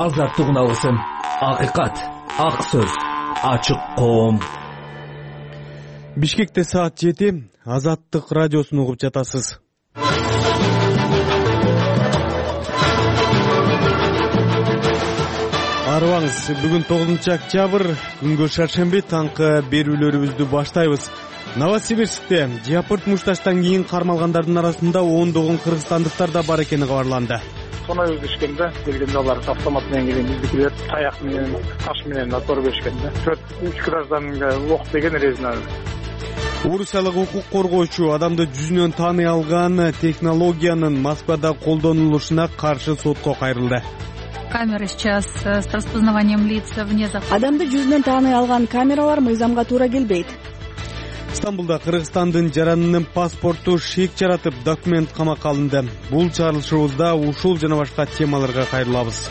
азаттык үналысын. Акыйкат, ак сөз, ачык коом. Бишкекте саат 7, Азаттык радиосун угуп жатасыз. Арыбаңыз, бүгүн 9 октябрь, күнгө шаршемби таңкы берүүлөрүбүздү баштайбыз. Новосибирскте Жапырт мушташтан кийин кармалгандардын арасында ондогон кыргызстандыктар да бар экени кабарланды. Сона өздүшкөндө келгенде алар автомат менен келген биздикилер таяк менен, таш менен отпор беришкенде 4-3 гражданга ок деген резина. Орусиялык укук коргоочу адамды жүзүнөн тааный алган технологиянын Москвада колдонулушуна каршы сотко кайрылды. Камера сейчас с распознаванием лиц вне закона. Адамды жүзүнөн тааный алган камералар мыйзамга туура келбейт. Стамбулда Кыргызстандын жаранынын паспорту шек жаратып документ камакка алынды. Бул чыгарылышыбызда ушул жана башка темаларга кайрылабыз.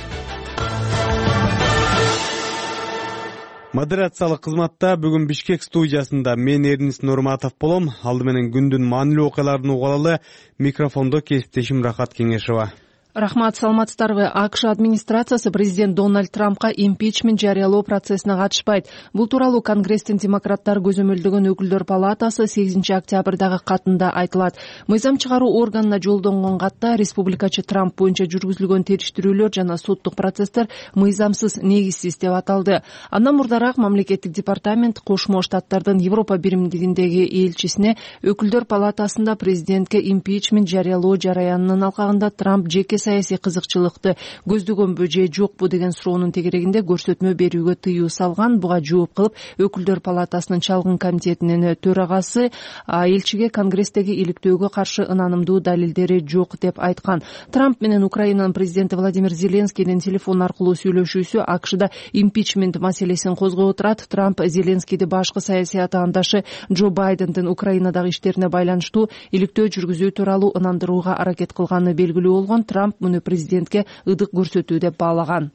Модерациялык кызматта бүгүн Бишкек студиясында мен Эрнис Нурматов болом. Алды менен күндүн маанилүү окуяларын угуп алалы. Микрофондо кесиптешим Рахат Кеңешова. Рахмат, саламатсыздарбы. АКШ администрациясы президент Дональд Трампка импичмент жарыялоо процессине катышпайт. Бул тууралуу Конгресстин демократтар көзөмөлдөгөн өкүлдөр палатасы 8 октябрдагы катында айтылат. Мыйзам чыгаруу органына жолдонгон катта республикачы Трамп боюнча жүргүзүлгөн териштирүүлөр жана соттук процесстер мыйзамсыз, негизсиз деп аталды. Андан мурдараак мамлекеттик департамент Кошмо Штаттардын Европа биримдигиндеги элчисине өкүлдөр палатасында президентке импичмент жарыялоо жараянынын алкагында Трамп жеке саясий кызыкчылыкты көздөгөнбү же жокпу деген суроонун тегерегинде көрсөтмө берүүгө тыюу салган. Буга жооп кылып өкүлдөр палатасынын чалгын комитетинин төрагасы элчиге Конгресстеги иликтөөгө каршы ынанымдуу далилдери жок деп айткан. Трамп менен Украинанын президенти Владимир Зеленскийдин телефон аркылуу сүйлөшүүсү АКШда импичмент маселесин козгоп турат. Трамп Зеленскийди башкы саясий атаандашы Джо Байдендин Украинадагы иштерине байланыштуу иликтөө жүргүзүү тууралуу ынандырууга аракет кылганы белгилүү болгон. Трамп муну президентке ыдык көрсөтүү деп баалаган.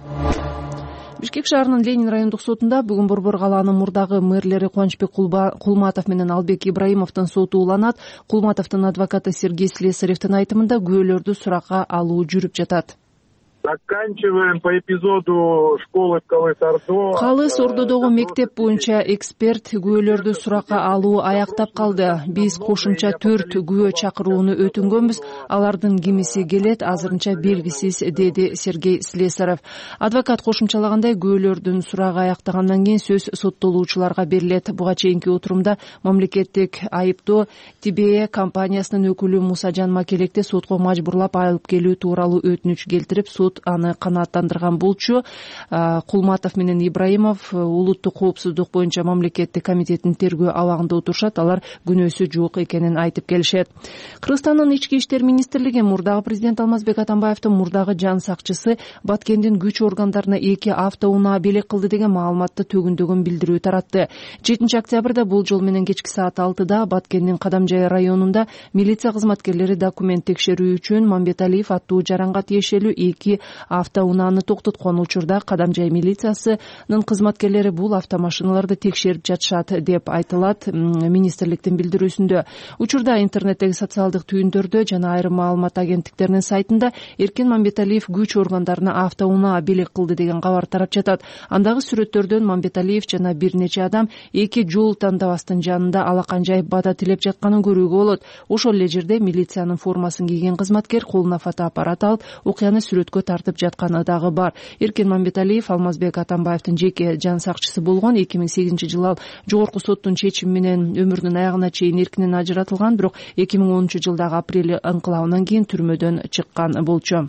Бишкек шаарынын Ленин райондук сотунда бүгүн Борбор калаанын мурдагы мэрлери Кубанычбек Кулматов менен Албек Ибраимовдун соту уланат. Кулматовдун адвокаты Сергей Слесаревдин айтымында күбөлөрдү суракка алуу жүрүп жатат. Заканчиваем по эпизоду школы в Калыс-Ордо. Калыс-Ордодогу мектеп боюнча эксперт күбөлөрдү суракка алуу аяктап калды. Биз кошумча 4 күбө чакырууну өтүнгөнбүз. Алардын кимиси келет, азырынча белгисиз, деди Сергей Слесарев. Адвокат кошумчалагандай, күбөлөрдүн сурагы аяктагандан кийин сөз соттолуучуларга берилет. Буга чейинки отурумда мамлекеттик айыптоо Тибее компаниясынын өкүлү Мусажан Макелекти сотко мажбурлап алып келүү тууралуу өтүнүч келтирип, сот аны канааттандырган болчу. Кулматов менен Ибраимов улуттук коопсуздук боюнча мамлекеттик комитеттин тергөө абагында отурушат. Алар күнөөсү жок экенин айтып келишет. Кыргызстандын ички иштер министрлиги мурдагы президент Алмазбек Атамбаевдин мурдагы жан сакчысы Баткендин күч органдарына 2 автоунаа белек кылды деген маалыматты төгүндөгөн билдирүү таратты. 7 октябрда бул жол менен кечки саат 6-да Баткендин Кадамжай районунда милиция кызматкерлери документ текшерүү үчүн Мамбеталиев аттуу жаранга тиешелүү 2 автоунааны токтоткон учурда Кадамжай милициясынын кызматкерлери бул автомашиналарды текшерип жатышат деп айтылат министрликтин билдирүүсүндө. Учурда интернеттеги социалдык түйүндөрдө жана айрым маалымат агенттиктеринин сайтында Эркен Мамбеталиев күч органдарына автоунаа белек кылды деген кабар тарап жатат. Андагы сүрөттөрдөн Мамбеталиев жана бир нече адам 2 жол тандабастын жанында алаканжай бада тилеп жатканын көрүүгө болот. Ошол эле жерде милициянын формасын кийген кызматкер колуна фотоаппарат алып окуяны сүрөткө тартып жатканы дагы бар. Эркен Мамбеталиев Алмазбек Атамбаевдин жеке жан сакчысы болгон. 2008-жылы ал жогорку соттун чечими менен өмүрүнүн аягына чейин эркинен ажыратылган, бирок 2010-жылдагы апрель ыңкылабынан кийин түрмөдөн чыккан болчу.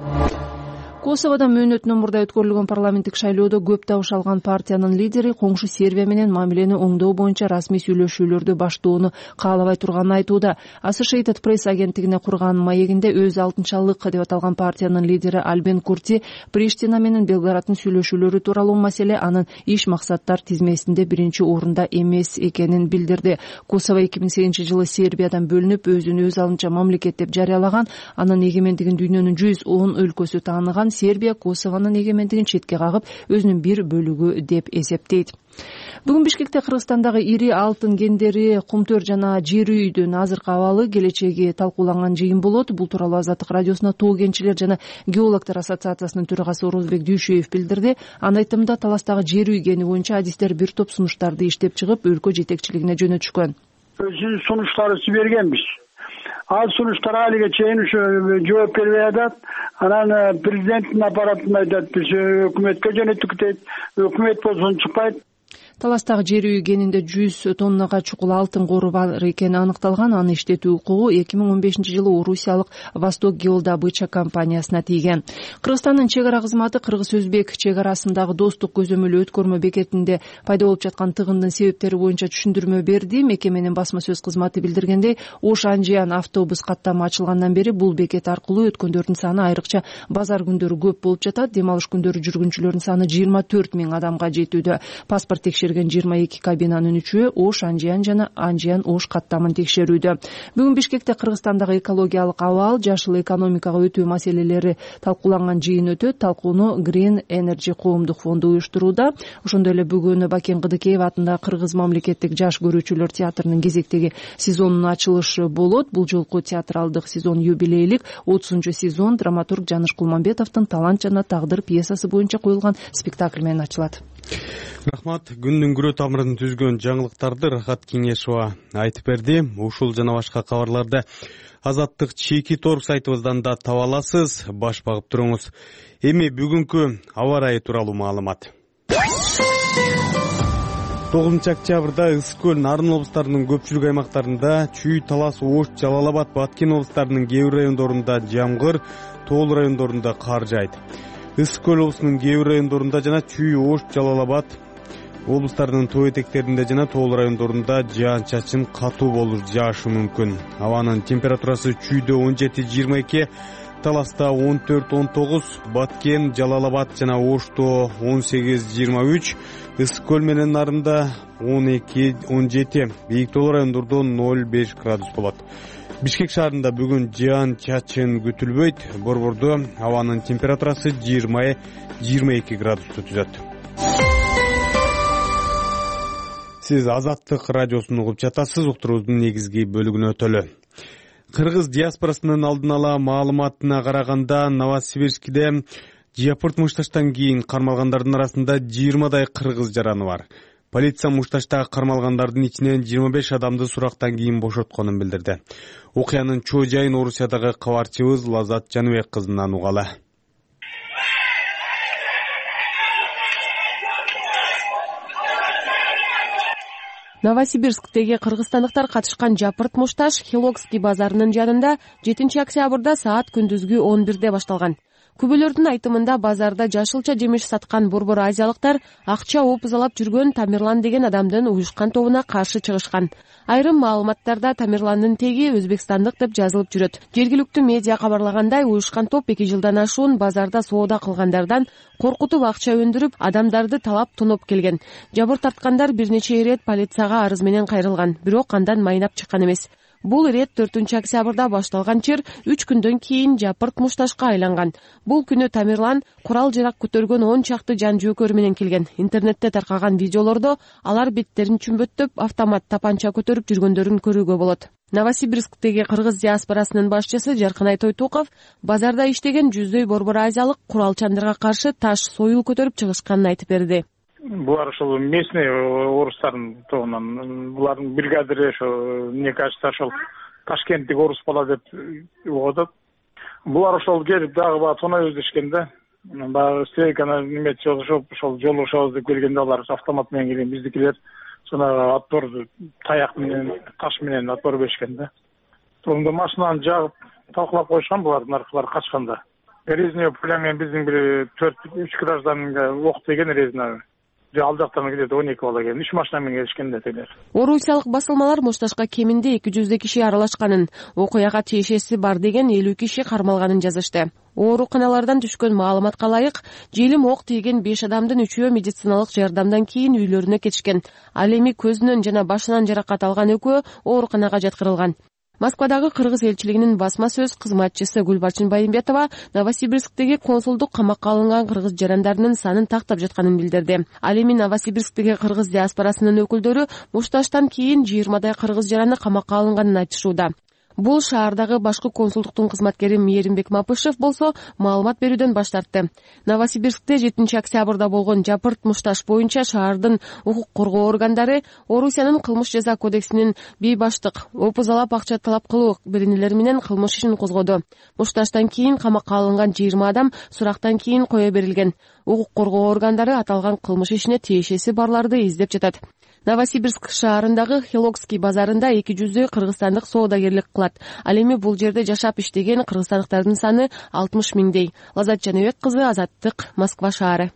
Косоводо мөөнөтүнөн мурда өткөрүлгөн парламенттик шайлоодо көп табыш алган партиянын лидери коңшу Сербия менен мамилени оңдоо боюнча расмий сүйлөшүүлөрдү баштоону каалабай турганын айтууда. Associated Press агенттигине курган маегинде өз алтынчалык деп аталган партиянын лидери Альбин Курти Приштина менен Белграддын сүйлөшүүлөрү тууралуу маселе анын иш максаттар тизмесинде биринчи орунда эмес экенин билдирди. Косово 2008-жылы Сербиядан бөлүнүп, өзүн өз алынча мамлекет деп жарыялаган, анын эгемендигин дүйнөнүн 110 өлкөсү тааныган. жаткан Сербия Косованын эгемендигин четке кагып, өзүнүн бир бөлүгү деп эсептейт. Бүгүн Бишкекте Кыргызстандагы ири алтын кендери, кумтөр жана жер үйдүн азыркы абалы, келечеги талкууланган жыйын болот. Бул тууралуу Азаттык радиосуна Тоо кенчилер жана геологдор ассоциациясынын төрагасы Орозбек Дүйшөев билдирди. Анын айтымында, таластагы жер үй кени боюнча адистер бир топ сунуштарды иштеп чыгып, өлкө жетекчилигине жөнөтүшкөн. Сунуштарды бергенбиз. Ал сунуштар алиге чейин ушу жооп бербей атат. Анан президенттин аппаратына айтат, биз өкмөткө жөнөттүк дейт. Өкмөт болсо чыкпайт. Таластагы жер үй кенинде 100 тоннага чукул алтын кору бар экени аныкталган. Аны иштетүү укугу 2015-жылы Орусиялык Восток геодобыча компаниясына тийген. Кыргызстандын чек ара кызматы Кыргыз-Өзбек чек арасындагы достук көзөмөлү өткөрмө бекетинде пайда болуп жаткан тыгындын себептери боюнча түшүндүрмө берди. Мекеменин басма сөз кызматы билдиргендей, Ош-Анжиян автобус каттамы ачылгандан бери бул бекет аркылуу өткөндөрдүн саны айрыкча базар күндөрү көп болуп жатат. Дем алыш күндөрү жүргүнчүлөрдүн саны 24 000 адамга жетүүдө. Паспорт текшерген 22 кабинанын 3-өө Ош-Анжиян жана Анжиян-Ош каттамын текшерүүдө. Бүгүн Бишкекте Кыргызстандагы экологиялык абал, жашыл экономикага өтүү маселелери талкууланган жыйын өтөт. Талкууну Green Energy коомдук фонду уюштурууда. Ошондой эле бүгүн Бакен Кыдыкеев атындагы Кыргыз мамлекеттик жаш көрүүчүлөр театрынын кезектеги сезонунун ачылышы болот. Бул жолку театралдык сезон юбилейлик 30-сезон драматург Жаныш Кулманбетовдун Талант жана тагдыр пьесасы боюнча коюлган спектакль менен ачылат. Рахмат. Күндүн күрөө тамырын түзгөн жаңылыктарды Рахат Кеңешова айтып берди. Ушул жана башка кабарларды Азаттык чеки торг сайтыбыздан да таба аласыз. Баш багып туруңуз. Эми бүгүнкү аба ырайы тууралуу маалымат. 9-октябрда Ысык көл, Нарын облустарынын көпчүлүк аймактарында, Чүй, Талас, Ош, Жалал Абад, Баткен облустарынын кээ бир райондорунда жамгыр, Тоол райондорунда кар жаайт. Ысык көл облусунун кээ бир райондорунда жана Чүй, Ош, Жалал Абад облустарынын тоо этектеринде жана Тоол райондорунда жаан-чачын катуу болуп жаашы мүмкүн. Абанын температурасы Чүйдө 17-22, Таласта 14-19, Баткен, Жалал Абад жана Ошто 18-23, Ысык көл менен Нарында 12-17, бийик тоол райондордо 0-5 градус болот. Бишкек шаарында бүгүн жаан-чачын күтүлбөйт. Борбордо абанын температурасы 20-22 градусту түзөт. Сиз Азаттык радиосун угуп жатасыз. Уктуруубуздун негизги бөлүгүнө өтөлү. Кыргыз диаспорасынын алдын ала маалыматына караганда, Новосибирскиде Жапырт мушташтан кийин кармалгандардын арасында 20дай кыргыз жараны бар. Полиция мушташтагы кармалгандардын ичинен 25 адамды сурактан кийин бошотконун билдирди. Окуянын чоо жайын Орусиядагы кабарчыбыз Лазат Жаныбек кызынан угалы. Новосибирсктеги кыргызстандыктар катышкан Жапырт мушташ Хилокский базарынын жанында 7-октябрда саат күндүзгү 11-де башталган. Күбөлөрдүн айтымында базарда жашылча жемиш саткан борбор азиялыктар акча опузалап жүргөн Тамерлан деген адамдын уюшкан тобуна каршы чыгышкан. Айрым маалыматтарда Тамерландын теги өзбекстандык деп жазылып жүрөт. Жергиликтүү медиа кабарлагандай, уюшкан топ 2 жылдан ашуун базарда соода кылгандардан коркутуп акча өндүрүп, адамдарды талап тоноп келген. Жабыр тарткандар бир нече ирет полицияга арыз менен кайрылган, бирок андан майнап чыккан эмес. Бул ирет 4-октябрда башталган чыр 3 күндөн кийин Жапырт мушташка айланган. Бул күнү Тамерлан курал жарак көтөргөн 10 чакты жан жөөкөр менен келген. Интернетте таркаган видеолордо алар беттерин чүмбөттөп, автомат тапанча көтөрүп жүргөндөрүн көрүүгө болот. Новосибирсктеги кыргыз диаспорасынын башчысы Жаркынай Тойтуков базарда иштеген 100дөй борбор азиялык куралчандырга каршы таш, союл көтөрүп чыгышканын айтып берди. Булар ошол местный орустардын тобунан, булардын бригадири ошо мне кажется ошол Ташкенттик орус бала деп угат. Булар ошол келип дагы баа тоноо өздөшкөн да. Баягы стейканы неметип ошол жолугушабыз деп келгенде алар автомат менен келген биздикилер сонагы отпор таяк менен, таш менен отпор беришкен да. Сонда машинаны жагып талкалап коюшкан булардын аркылары качканда. Резине пулямен биздин бир 4-3 гражданга ок деген резина. Ал жактан где-то 12 бала келген, 3 машина менен келишкен да телер. Орусиялык басылмалар мушташка кеминде 200 киши аралашканын, окуяга тиешеси бар деген 50 киши кармалганын жазышты. Ооруканалардан түшкөн маалыматка ылайык, желим ок тийген 5 адамдын 3-өө медициналык жардамдан кийин үйлөрүнө кетишкен. Ал эми көзүнөн жана башынан жаракат алган экөө ооруканага жаткырылган. Москвадагы кыргыз элчилигинин басма сөз кызматчысы Гүлбарчын Байымбетова Новосибирсктеги консулдук камакка алынган кыргыз жарандарынын санын тактап жатканын билдирди. Ал эми Новосибирсктеги кыргыз диаспорасынын өкүлдөрү мушташтан кийин 20 кыргыз жараны камакка алынганын айтышууда. Бул шаардагы башкы консулдуктун кызматкери Мээримбек Мапышев болсо маалымат берүүдөн баш тартты. Новосибирскте 7-октябрда болгон жапырт мушташ боюнча шаардын укук коргоо органдары Орусиянын кылмыш жаза кодексинин бейбаштык, опузалап акча талап кылуу беренелери менен кылмыш ишин козгоду. Мушташтан кийин камакка алынган 20 адам сурактан кийин кое берилген. Укук коргоо органдары аталган кылмыш ишине тиешеси барларды издеп жатат. Новосибирск шаарындагы Хилокский базарында 200 кыргызстандык соодагерлик кылат. Ал эми бул жерде жашап иштеген кыргызстандыктардын саны 60 миңдей. Лазат Жаныбек кызы, Азаттык, Москва шаары.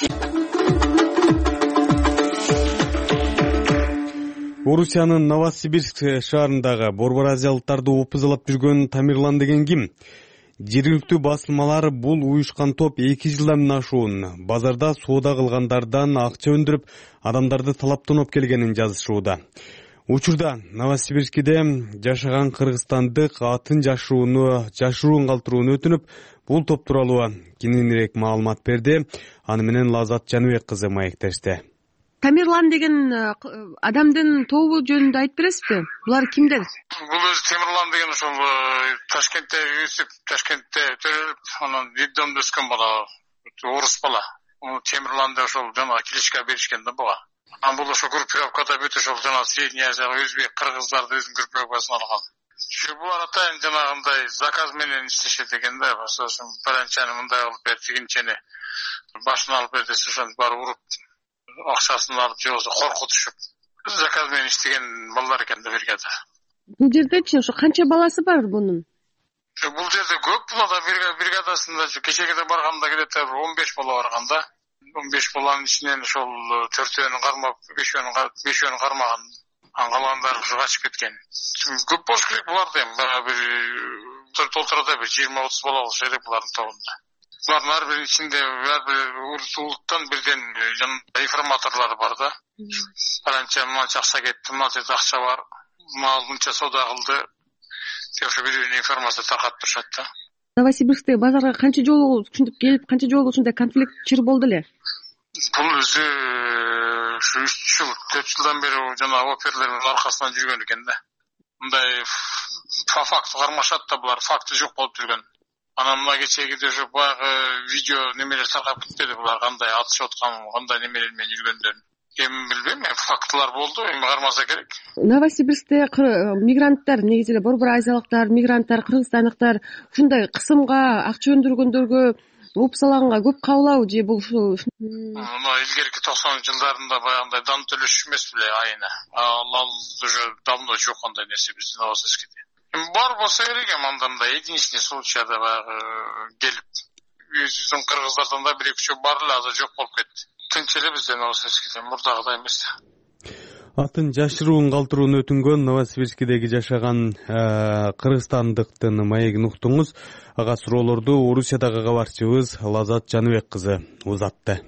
Орусиянын Новосибирск шаарындагы борбор азиялыктарды опузалап жүргөн Тамерлан деген ким? Жергиликтүү басылмалар бул уюшкан топ 2 жылдан ашуун базарда соода кылгандардан акча өндүрүп, адамдарды талаптанып келгенин жазышууда. Учурда Новосибирскиде жашаган кыргызстандык атын жашыруун калтырууну өтүнүп, бул топ тууралуу кененирээк маалымат берди. Аны менен Лазат Жаныбек кызы маектешти. Тамерлан деген адамдын тобу жөнүндө айтып бересизби? Булар кимдер? Бул өзү Тамерлан деген ошол Ташкентте өсүп, Ташкентте төрөлүп, анан детдомдо өскөн бала, орус бала. Тамерлан деп ошол жана кличка беришкен да буга. Анан бул ошо группировкада бүт ошол жана Средний Азияга өзбек, кыргыздарды өзүнүн группировкасына алган. Булар атайын жанагындай заказ менен иштешет экен да, ошол паранчаны мындай кылып бер, тигинчени башына алып бер десе, ошону баары уруп акчасын алып же болбосо коркутушуп заказ менен иштеген балдар экен да бригада. Бул жердечи ошо канча баласы бар бунун? Бул жерде көп бала бригадасында кечеге барганда где-то 15 бала барган да. 15 баланын ичинен ошол 4-өнү кармап, 5-өнү кармаган. Калгандары ушу качып кеткен. Көп болуш керек буларда эми бир толтурада бир 20-30 бала болуш керек булардын тобунда. Булардын ар биринин ичинде ар бир улуттан бирден информаторлор бар да. Паранча мынча акча кетти, мынча акча бар, мынча соода кылды. Ошо бир-бирine информация таркатып турушат да. Новосибирскте базарга канча жолу ушинтип келип, канча жолу ушундай конфликт чыр болду эле? Бул өзү 3 жыл, 4 жылдан бери жана оперлердин аркасынан жүргөн экен да. Мындай факт кармашат да, булар факты жок болуп жүргөн. Анан мына кечеги ошо баягы видео немелер таркап кетти, булар кандай атышып аткан, кандай немелер менен жүргөндөрүн. Эми билбейм, фактылар болду, эми кармаса керек. Новосибирскте мигранттар, негизи эле борбор азиялыктар, мигранттар, кыргызстандыктар ушундай кысымга, акча өндүргөндөргө, опсаланга көп кабылабы же бул ушул? Илгерки 90 жылдарында баягындай дан төлөш эмес беле айына. Ал уже давно жок андай нерсе биздин Новосибирскте. Бар болсо керек, анда единичный случайда баягы келип, биздин кыргыздардан да 1-2 бар эле, азыр жок болуп кетти. Тынч эле бизде Новосибирскте, мурдагыдай эмес. Атын жашыруун калтырууну өтүнгөн Новосибирскидеги жашаган кыргызстандыктын маегин уктуңуз. Ага суроолорду Орусиядагы кабарчыбыз Лазат Жаныбек кызы узатты.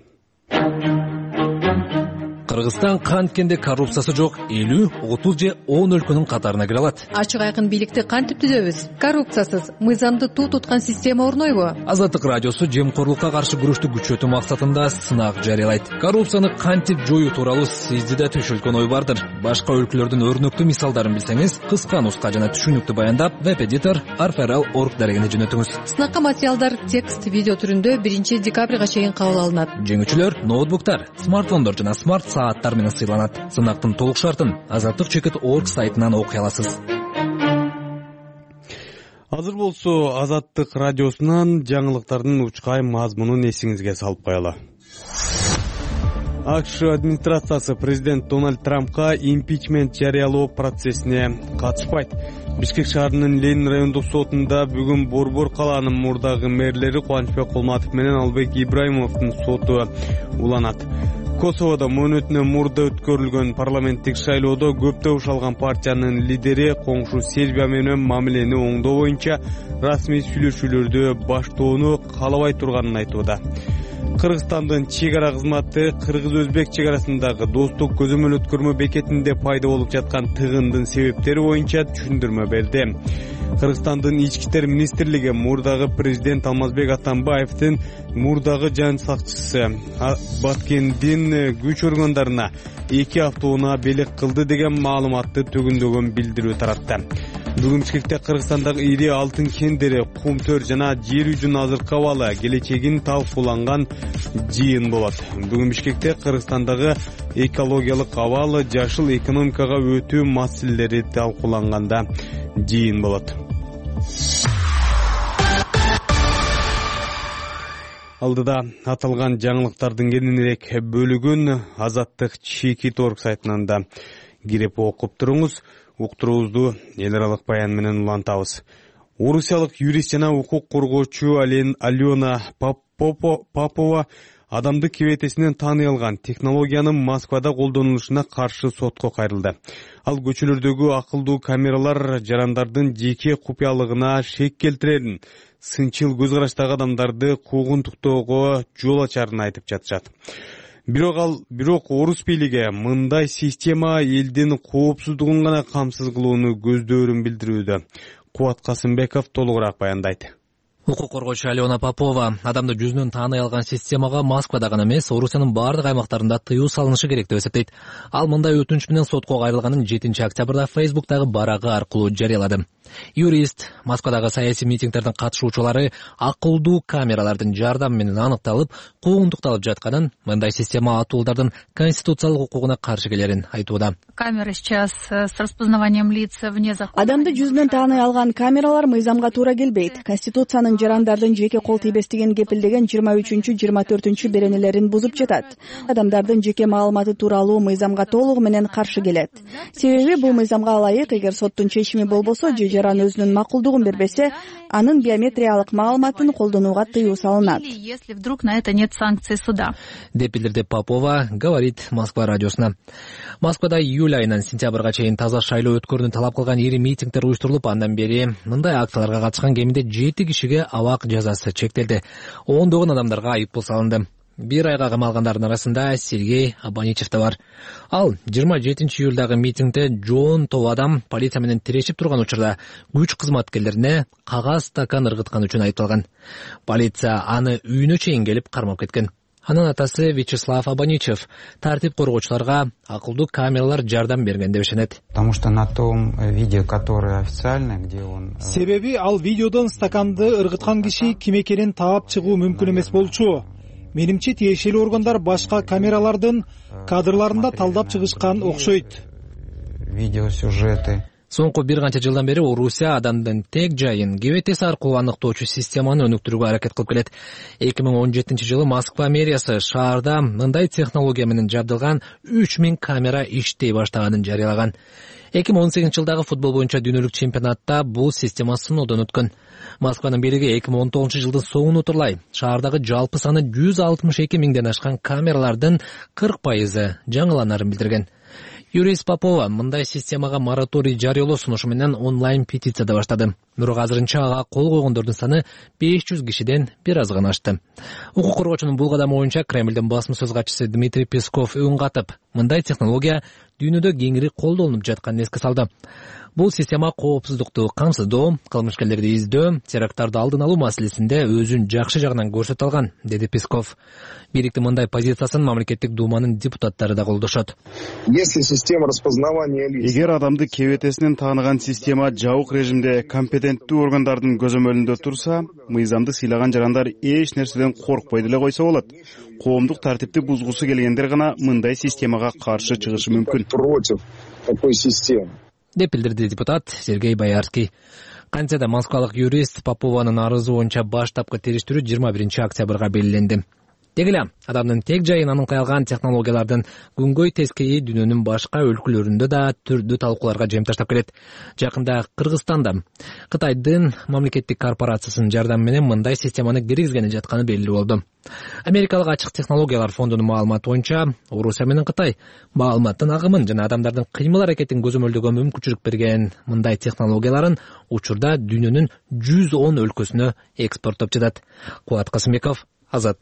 Кыргызстан канткенде коррупциясы жок 50, 30 же 10 өлкөнүн катарына кире алат. Ачык айкын бийликти кантип түзөбүз? Коррупциясыз, мыйзамды туу туткан система орнойбу? Азаттык радиосу жемкорлукка каршы күрөштү күчөтүү максатында сынак жарыялайт. Коррупцияны кантип жоюу тууралуу сизде да түшүлгөн ой бардыр. Башка өлкөлөрдүн өрнөктүү мисалдарын билсеңиз, кыска нуска жана түшүнүктүү баяндап веб-эдитор arferal.org дарегине жөнөтүңүз. Сынакка материалдар текст, видео түрүндө 1 декабрга чейин кабыл алынат. Жеңүүчүлөр ноутбуктар, смартфондор жана смарт сааттар менен сыйланат. Сынактын толук шартын azattik.org сайтынан окуй аласыз. Азыр болсо Азаттык радиосунан жаңылыктардын учкай мазмунун эсиңизге салып коелу. АКШ администрациясы президент Дональд Трампка импичмент жарыялоо процессине катышпайт. Бишкек шаарынын Ленин райондук сотунда бүгүн Борбор калаанын мурдагы мэрлери Кубанычбек Кулматов менен Албек Ибраимовдун соту уланат. Косоводо мөөнөтүнөн мурда өткөрүлгөн парламенттик шайлоодо көп табыш алган партиянын лидери коңшу Сербия менен мамилени оңдоо боюнча расмий сүйлөшүүлөрдү баштоону каалабай турганын айтууда. Кыргызстандын чек ара кызматы кыргыз-өзбек чек арасындагы достук көзөмөл өткөрмө бекетинде пайда болуп жаткан тыгындын себептери боюнча түшүндүрмө берди. Кыргызстандын ички иштер министрлиги мурдагы президент Алмазбек Атамбаевдин мурдагы жан сакчысы Баткендин күч органдарына 2 автоунаа белек кылды деген маалыматты төгүндөгөн билдирүү таратты. Бүгүн Бишкекте Кыргызстандагы ири алтын кендери, кум төр жана жер үжүн азыркы абалы келечегин талкууланган жыйын болот. Бүгүн Бишкекте Кыргызстандагы экологиялык абалы, жашыл экономикага өтүү маселелери талкууланганда жыйын болот. Алдыда аталган жаңылыктардын кененирээк бөлүгүн Азаттык Чекит.org сайтынан да кирип окуп туруңуз. Уктуруубузду эл аралык баян менен улантабыз. Орусиялык юрист жана укук коргоочу Алена Попова адамдык кебетесинен тааный алган технологиянын Москвада колдонулушуна каршы сотко кайрылды. Ал көчөлөрдөгү акылдуу камералар жарандардын жеке купуялыгына шек келтирерин, сынчыл көз караштагы адамдарды куугунтуктоого жол ачарын айтып жатышат. Бирок орус бийлиги мындай система элдин коопсуздугун гана камсыз кылууну көздөөрүн билдирүүдө. Кубат Касымбеков толугураак баяндайт. Укук коргоочу Алена Попова адамды жүзүнөн тааный алган системага Москвада гана эмес, Орусиянын бардык аймактарында тыюу салынышы керек деп эсептейт. Ал мындай өтүнүч менен сотко кайрылганын 7-октябрда Facebook'тагы барагы аркылуу жарыялады. Юрист Москвадагы саясий митингдердин катышуучулары акылдуу камералардын жардамы менен аныкталып, куугунтукталып жатканын, мындай система атуулдардын конституциялык укугуна каршы келерин айтууда. Камера сейчас с распознаванием лиц вне закона. Адамды жүзүнөн тааный алган камералар мыйзамга туура келбейт. Конституциянын жарандардын жеке кол тийбестигин кепилдеген 23-24 беренелерин бузуп жатат. Адамдардын жеке маалыматы тууралуу мыйзамга толугу менен каршы келет. Себеби бул мыйзамга ылайык, эгер соттун чечими болбосо же жаран өзүнүн макулдугун бербесе, анын биометриялык маалыматын колдонууга тыюу салынат. Если вдруг на это нет санкций суда. Деп билдирди Попова, говорит Москва радиосуна. Москвада июль айынан сентябрга чейин таза шайлоо өткөрүүнү талап кылган ири митингдер уюштурулуп, андан бери мындай акцияларга катышкан кеминде 7 кишиге абак жазасы чектелди. Ондогон адамдарга айыппул салынды. 1 айга камалгандардын арасында Сергей Абаничев да бар. Ал 27 июлдагы митингде жоон топ адам полиция менен тирешип турган учурда күч кызматкерлерине кагаз стакан ыргыткан үчүн айыпталган. Полиция аны үйүнө чейин келип кармап кеткен. Анын атасы Вячеслав Абаничев тартип коргоочуларга акылдуу камералар жардам берген деп ишенет. Потому что на том видео, которое официальное, где он... Себеби ал видеодон стаканды ыргыткан киши ким экенин таап чыгуу мүмкүн эмес болчу. Менимче тиешелүү органдар башка камералардын кадрларында талдап чыгышкан окшойт. Видеосюжеты. Соңку бир канча жылдан бери Орусия адамдын тек жайын кебетеси аркылуу аныктоочу системаны өнүктүрүүгө аракет кылып келет. 2017 жылы Москва мэриясы шаарда мындай технология менен жабдылган 3000 камера иштей баштаганын жарыялаган. 2018 жылдагы футбол боюнча дүйнөлүк чемпионатта бул система сыноодон өткөн. Москванын бийлиги 2019 жылдын соңун утурлай шаардагы жалпы саны 162 миңден ашкан камералардын 40% жаңыланарын билдирген. Юрист Попова мындай системага мораторий жарыялоо сунушу менен онлайн петиция да баштады. Бирок азырынча ага кол койгондордун саны 500 кишиден бир аз гана ашты. Укук коргоочунун бул кадамы боюнча Кремлдин басма сөз катчысы Дмитрий Песков үн катып, мындай технология дүйнөдө кеңири колдонулуп жатканын эске салды. Бул система коопсуздукту камсыздоо, кылмышкерлерди издөө, теракттарды алдын алуу маселесинде өзүн жакшы жагынан көрсөтө алган, деди Песков. Бийликтин мындай позициясын мамлекеттик думанын депутаттары да колдошот. Эгер адамды кебетесинен тааныган система жабык режимде компетенттүү органдардын көзөмөлүндө турса, мыйзамды сыйлаган жарандар эч нерседен коркпой деле койсо болот. Коомдук тартипти бузгусу келгендер гана мындай системага каршы чыгышы мүмкүн. Деп билдирди депутат Сергей Боярский. Кантсе да москвалык юрист Попованын арызы боюнча баштапкы териштирүү 21 октябрга белгиленди. Деги эле адамдын тек жайын аныктай алган технологиялардын күнгөй тескейи дүйнөнүн башка өлкөлөрүндө да түрдүү талкууларга жем таштап келет. Жакында Кыргызстанда Кытайдын мамлекеттик корпорациясынын жардамы менен мындай системаны киргизгени жатканы белгилүү болду. Америкалык ачык технологиялар фондунун маалыматы боюнча Орусия менен Кытай маалыматтын агымын жана адамдардын кыймыл аракетин көзөмөлдөгө мүмкүнчүлүк берген мындай технологияларын учурда дүйнөнүн 110 өлкөсүнө экспорттоп жатат. Кубат Касымбеков, Азаттык.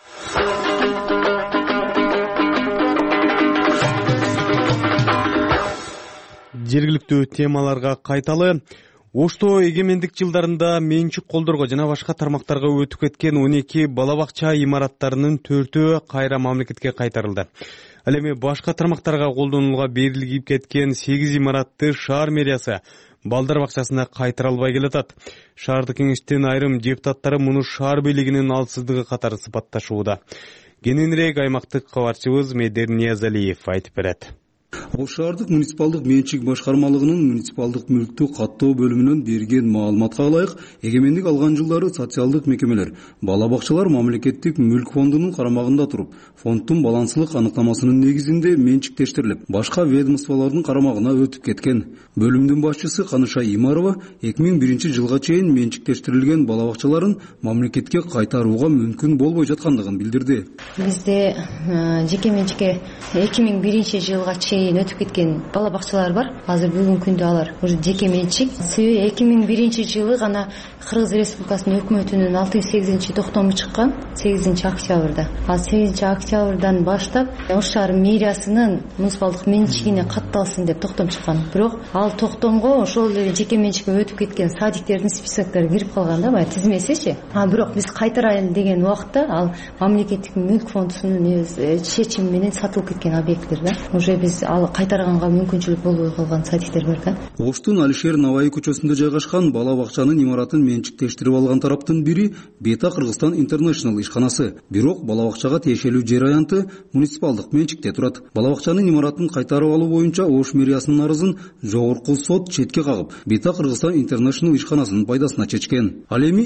Жергиликтүү темаларга кайталы. Ошто эгемендик жылдарында менчик колдорго жана башка тармактарга өтүп кеткен 12 бала бакча имараттарынын 4-өө кайра мамлекетке кайтарылды. Ал эми башка тармактарга колдонулууга берилип кеткен 8 имаратты шаар мэриясы балдар бакчасына кайтара албай келатат. Шаардык кеңештин айрым депутаттары муну шаар бийлигинин алсыздыгы катары сыпатташууда. Кененирээк аймактык кабарчыбыз Медер Ниязалиев айтып берет. Ош шаардык муниципалдык менчик башкармалыгынын муниципалдык мүлктү каттоо бөлүмүнөн берген маалыматка ылайык, эгемендик алган жылдары социалдык мекемелер бала бакчалар мамлекеттик мүлк фондунун карамагында туруп, фонддун баланслык аныктамасынын негизинде менчиктештирилип, башка ведомстволордун карамагына өтүп кеткен. Бөлүмдүн башчысы Каныша Имарова 2001 жылга чейин менчиктештирилген бала бакчаларын мамлекетке кайтарууга мүмкүн болбой жаткандыгын билдирди. Бизде жеке менчикке 2001 жылга чейин өтүп кеткен бала бакчалар бар. Азыр бүгүнкү күндө алар уже жеке менчик. Себеби 2001 жылы гана Кыргыз Республикасынын өкмөтүнүн 608 токтому чыккан 8 октябрда. Ал 8 октябрдан баштап Ош шаар мэриясынын муниципалдык менчигине катталсын деп токтом чыккан. Бирок ал токтомго ошол жеке менчикке өтүп кеткен садиктердин списоктары кирип калган да, баягы тизмеси. Бирок биз кайтарайын деген убакта ал мамлекеттик мүлк фондунун чечими менен сатылып кеткен объекттер да. Уже биз ал кайтарганга мүмкүнчүлүк болбой калган садиктер бар да. Оштун Алишер Наваи көчөсүндө жайгашкан бала бакчанын имаратын менчиктештирип алган тараптын бири Бета Кыргызстан International ишканасы. Бирок бала бакчага тиешелүү жер аянты муниципалдык менчикте турат. Бала бакчанын имаратын кайтарып алуу боюнча Ош мэриясынын арызын жогорку сот четке кагып, Бета Кыргызстан International ишканасынын пайдасына чечкен. Ал эми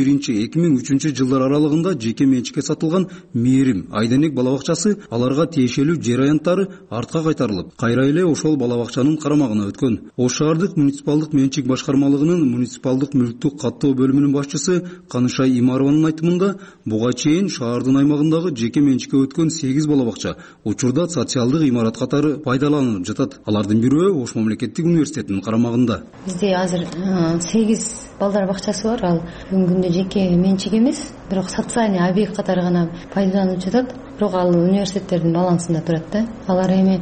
2001-2003 жылдар аралыгында жеке менчикке сатылган Мээрим Айденек бала бакчасы аларга тиешелүү жер аянттары артка кайтарылып, кайра эле ошол бала бакчанын карамагына өткөн. Ош шаардык муниципалдык менчик башкармалыгынын муниципалдык мүлктү каттоо бөлүмүнүн башчысы Каныша Имарованын айтымында, буга чейин шаардын аймагындагы жеке менчикке өткөн 8 бала бакча учурда социалдык имарат катары пайдаланылып жатат. Алардын бирөө Ош мамлекеттик университетинин карамагында. Бизде азыр 8 балдар бакчасы бар. Ал бүгүнкү күндө жеке менчик эмес, бирок социальный объект катары гана пайдаланылып жатат. Бирок ал университеттердин балансында турат да. Алар эми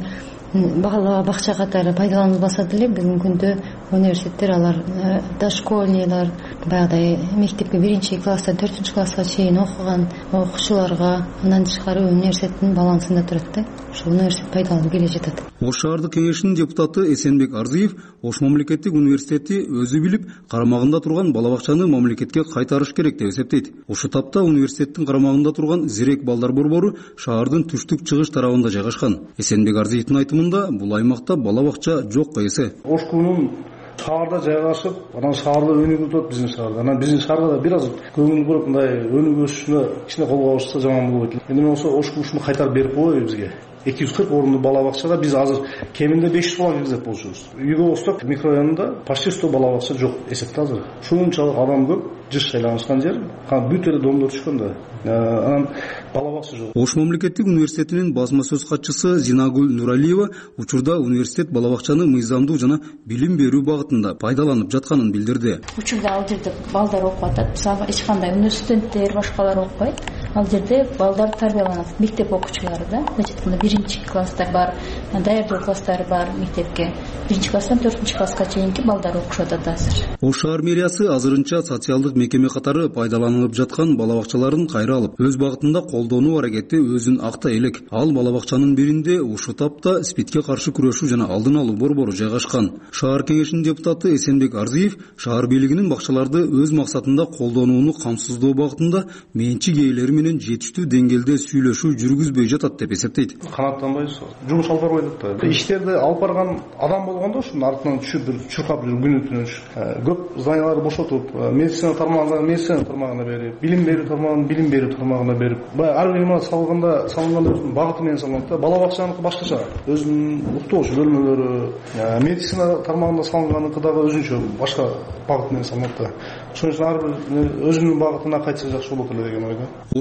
бала бакча катары пайдаланылбаса деле бүгүнкү күндө университеттер алар дошкольнийлар, баягыдай мектепке 1-класстан 4-класска чейин окуган окуучуларга андан тышкары университеттин балансында турат да. Ошол университет пайдаланып келе жатат. Ош шаардык кеңешинин депутаты Эсенбек Арзиев Ош мамлекеттик университети өзү билип карамагында турган бала бакчаны мамлекетке кайтарыш керек деп эсептейт. Ошол тапта университеттин карамагында турган Зирек балдар борбору шаардын түштүк чыгыш тарабында жайгашкан. Эсенбек Арзиевдин айтымында бул аймакта бала бакча жок эсе. Ошкунун шаарда жайгашып, анан шаарды өнүгүтөт биздин шаарда. Анан биздин шаарга да бир аз көңүл буруп мындай өнүгүшүнө кичине колго алышса жаман болбойт. Эми болсо Ошкушуну кайтарып берип койбойбу бизге? 240 орунду бала бакчада биз азыр кеминде 500 бала киргизет болчубуз. Үйгө Осток микрорайонунда почти 100 бала бакча жок эсепте азыр. Ушунчалык адам көп, жыш айланышкан жер, бүт эле домдор түшкөн да. Анан бала бакча жок. Ош мамлекеттик университетинин басма сөз катчысы Зинагүл Нуралиева учурда университет бала бакчаны мыйзамдуу жана билим берүү багытында пайдаланып жатканын билдирди. Учурда ал жерде балдар окуп атат. Мисалга эч кандай университеттер, башкалар окупайт. Ал жерде балдар тарбияланат. Мектеп окуучулары да, мына 1-класстар бар, даярдоо класстары бар мектепке. 1-класстан 4-класска чейинки балдар окушат азыр. Ош шаар мэриясы азырынча социалдык мекеме катары пайдаланылып жаткан бала бакчаларын кайра алып, өз багытында колдонуу аракети өзүн актай элек. Ал бала бакчанын биринде ушул тапта СПИДке каршы күрөшүү жана алдын алуу борбору жайгашкан. Шаар кеңешинин депутаты Эсенбек Арзиев шаар бийлигинин бакчаларды өз максатында колдонууну камсыздоо багытында менчик ээлери менен жетиштүү деңгээлде сүйлөшүү жүргүзбөй жатат деп эсептейт. Канааттанбайбыз. Жумуш алып барбайт да. Иштерди алып барган адам болгондо ушунун артынан түшүп бир чуркап жүрүп күнү түнү көп зданияларды бошотуп, медицина тармагына берип, билим берүү тармагын билим берүү тармагына берип, баягы ар бир имарат салганда өзүнүн багыты менен салынат да. Бала бакчаныкы башкача. Өзүнүн уктош бөлмөлөрү, медицина тармагында салынганыкы дагы өзүнчө башка багыт менен салынат да. Ошон үчүн ар бир өзүнүн багытына кайтса жакшы болот эле деген ойдо. Ош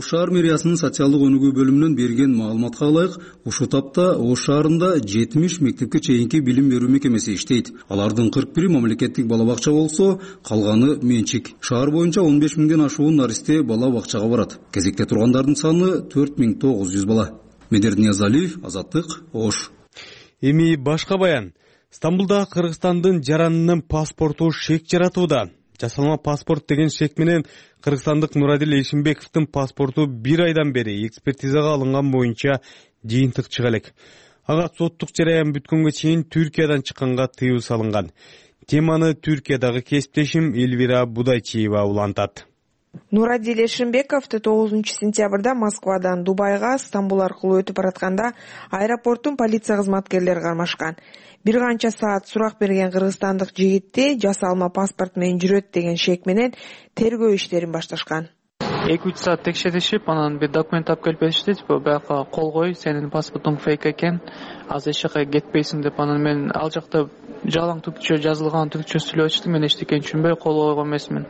шаар мэриясынын социалдык өнүгүү бөлүмүнөн берген маалыматка ылайык, ушул тапта Ош шаарында 70 мектепке чейинки билим берүү мекемеси иштейт. Алардын 41 мамлекеттик бала бакча болсо, калганы менчик. Шаар боюнча 15 миңден ашуун наристе бала бакчага барат. Кезекте тургандардын саны 4900 бала. Медер Ниязалиев, Азаттык, Ош. Эми башка баян. Стамбулда Кыргызстандын жаранынын паспорту шек жаратууда. Жасалма паспорт деген шек менен кыргызстандык Нурадил Эшимбековдун паспорту 1 айдан бери экспертизага алынган боюнча жыйынтык чыга элек. Ага соттук жараян бүткөнгө чейин Түркиядан чыкканга тыюу салынган. Теманы Түркиядагы кесиптешим Элвира Будайчиева улантат. Нурадил Эшимбеков 9 сентябрда Москвадан Дубайга Стамбул аркылуу өтүп баратканда аэропорттун полиция кызматкерлери кармашкан. Бир канча саат сурак берген кыргызстандык жигитти жасалма паспорт менен жүрөт деген шек менен тергөө иштерин башташкан. 2-3 саат текшеришип, анан бир документ алып келип беришти, бияка кол кой, сенин паспортуң фейк экен, азыр эч жака кетпейсиң деп. Анан мен ал жакта жалаң түркчө жазылган түркчө сүйлөп өчтүм, мен эчтекени түшүнбөй кол койгон эмесмин.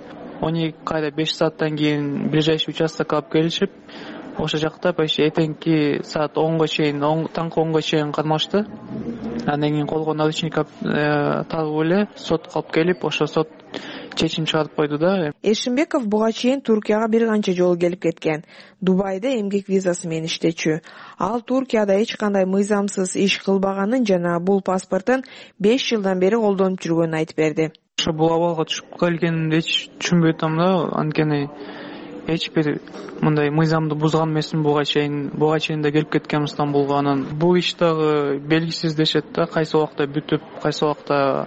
5 сааттан кийин ближайший участокко алып келишип, ошол жакта почти этеңки саат 10го чейин, таңкы 10го чейин кармашты. Андан кийин колго наручник тагып эле сотко алып келип, ошо сот чечим чыгарып койду да. Эшимбеков буга чейин Туркияга бир канча жолу келип кеткен. Дубайда эмгек визасы менен иштечү. Ал Туркияда эч кандай мыйзамсыз иш кылбаганын жана бул паспортун 5 жылдан бери колдонуп жүргөнүн айтып берди. Ошо бул абалга түшүп келгенимди эч түшүнбөй атам да, анткени эч бир мындай мыйзамды бузган эмесмин буга чейин да келип кеткем Стамбулга. Анан бул иш дагы белгисиз дешет да, кайсы убакта бүтүп, кайсы убакта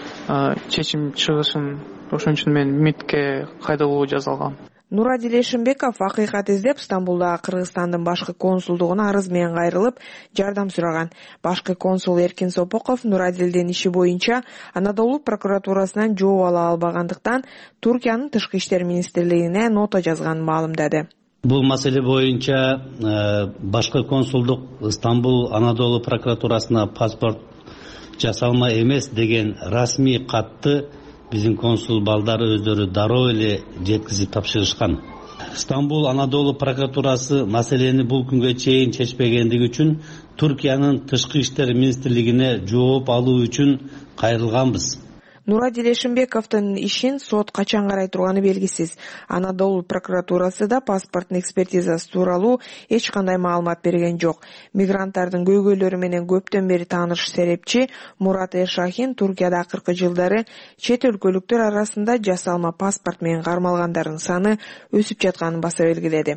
чечим чыгышын. Ошон үчүн мен МИДке кайдалуу жасалгам. Нурадил Эшимбеков акыйкат издеп Стамбулдагы Кыргызстандын башкы консулдугуна арыз менен кайрылып, жардам сураган. Башкы консул Эркин Сопоков Нурадилдин иши боюнча Анадолу прокуратурасынан жооп ала албагандыктан Туркиянын тышкы иштер министрлигине нота жазганын маалымдады. Бул маселе боюнча башкы консулдук Стамбул Анадолу прокуратурасына паспорт жасалма эмес деген расмий катты биздин консул балдары өздөрү дароо эле жеткизип тапшырышкан. Стамбул Анадолу прокуратурасы маселени бул күнгө чейин чечпегендиги үчүн Туркиянын тышкы иштер министрлигине жооп алуу үчүн кайрылганбыз. Нурадил Эшимбековдун ишин сот качан карай турганы белгисиз. Анадолу прокуратурасы да паспорттун экспертизасы тууралуу эч кандай маалымат берген жок. Мигранттардын көйгөйлөрү менен көптөн бери тааныш серепчи Мурат Эршахин Туркияда акыркы жылдары чет өлкөлүктөр арасында жасалма паспорт менен кармалгандардын саны өсүп жатканын баса белгиледи.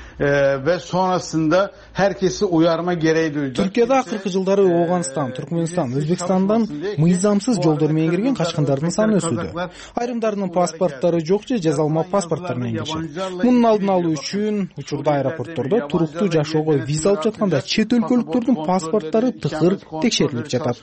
Ve sonrasında herkesi uyarma gereği duydu. Türkiye'de akırkı жылдары Оғанстан, Түркменстан, Өзбекстандан мыйзамсыз жолдор менен кирген качкандардын саны өсүүдө. Айрымдарынын паспорттары жок же жазалма паспорттор менен келишет. Мунун алдын алуу үчүн учурда аэропорттордо туруктуу жашоого виза алып жатканда чет өлкөлүктөрдүн паспорттары тыкыр текшерилип жатат.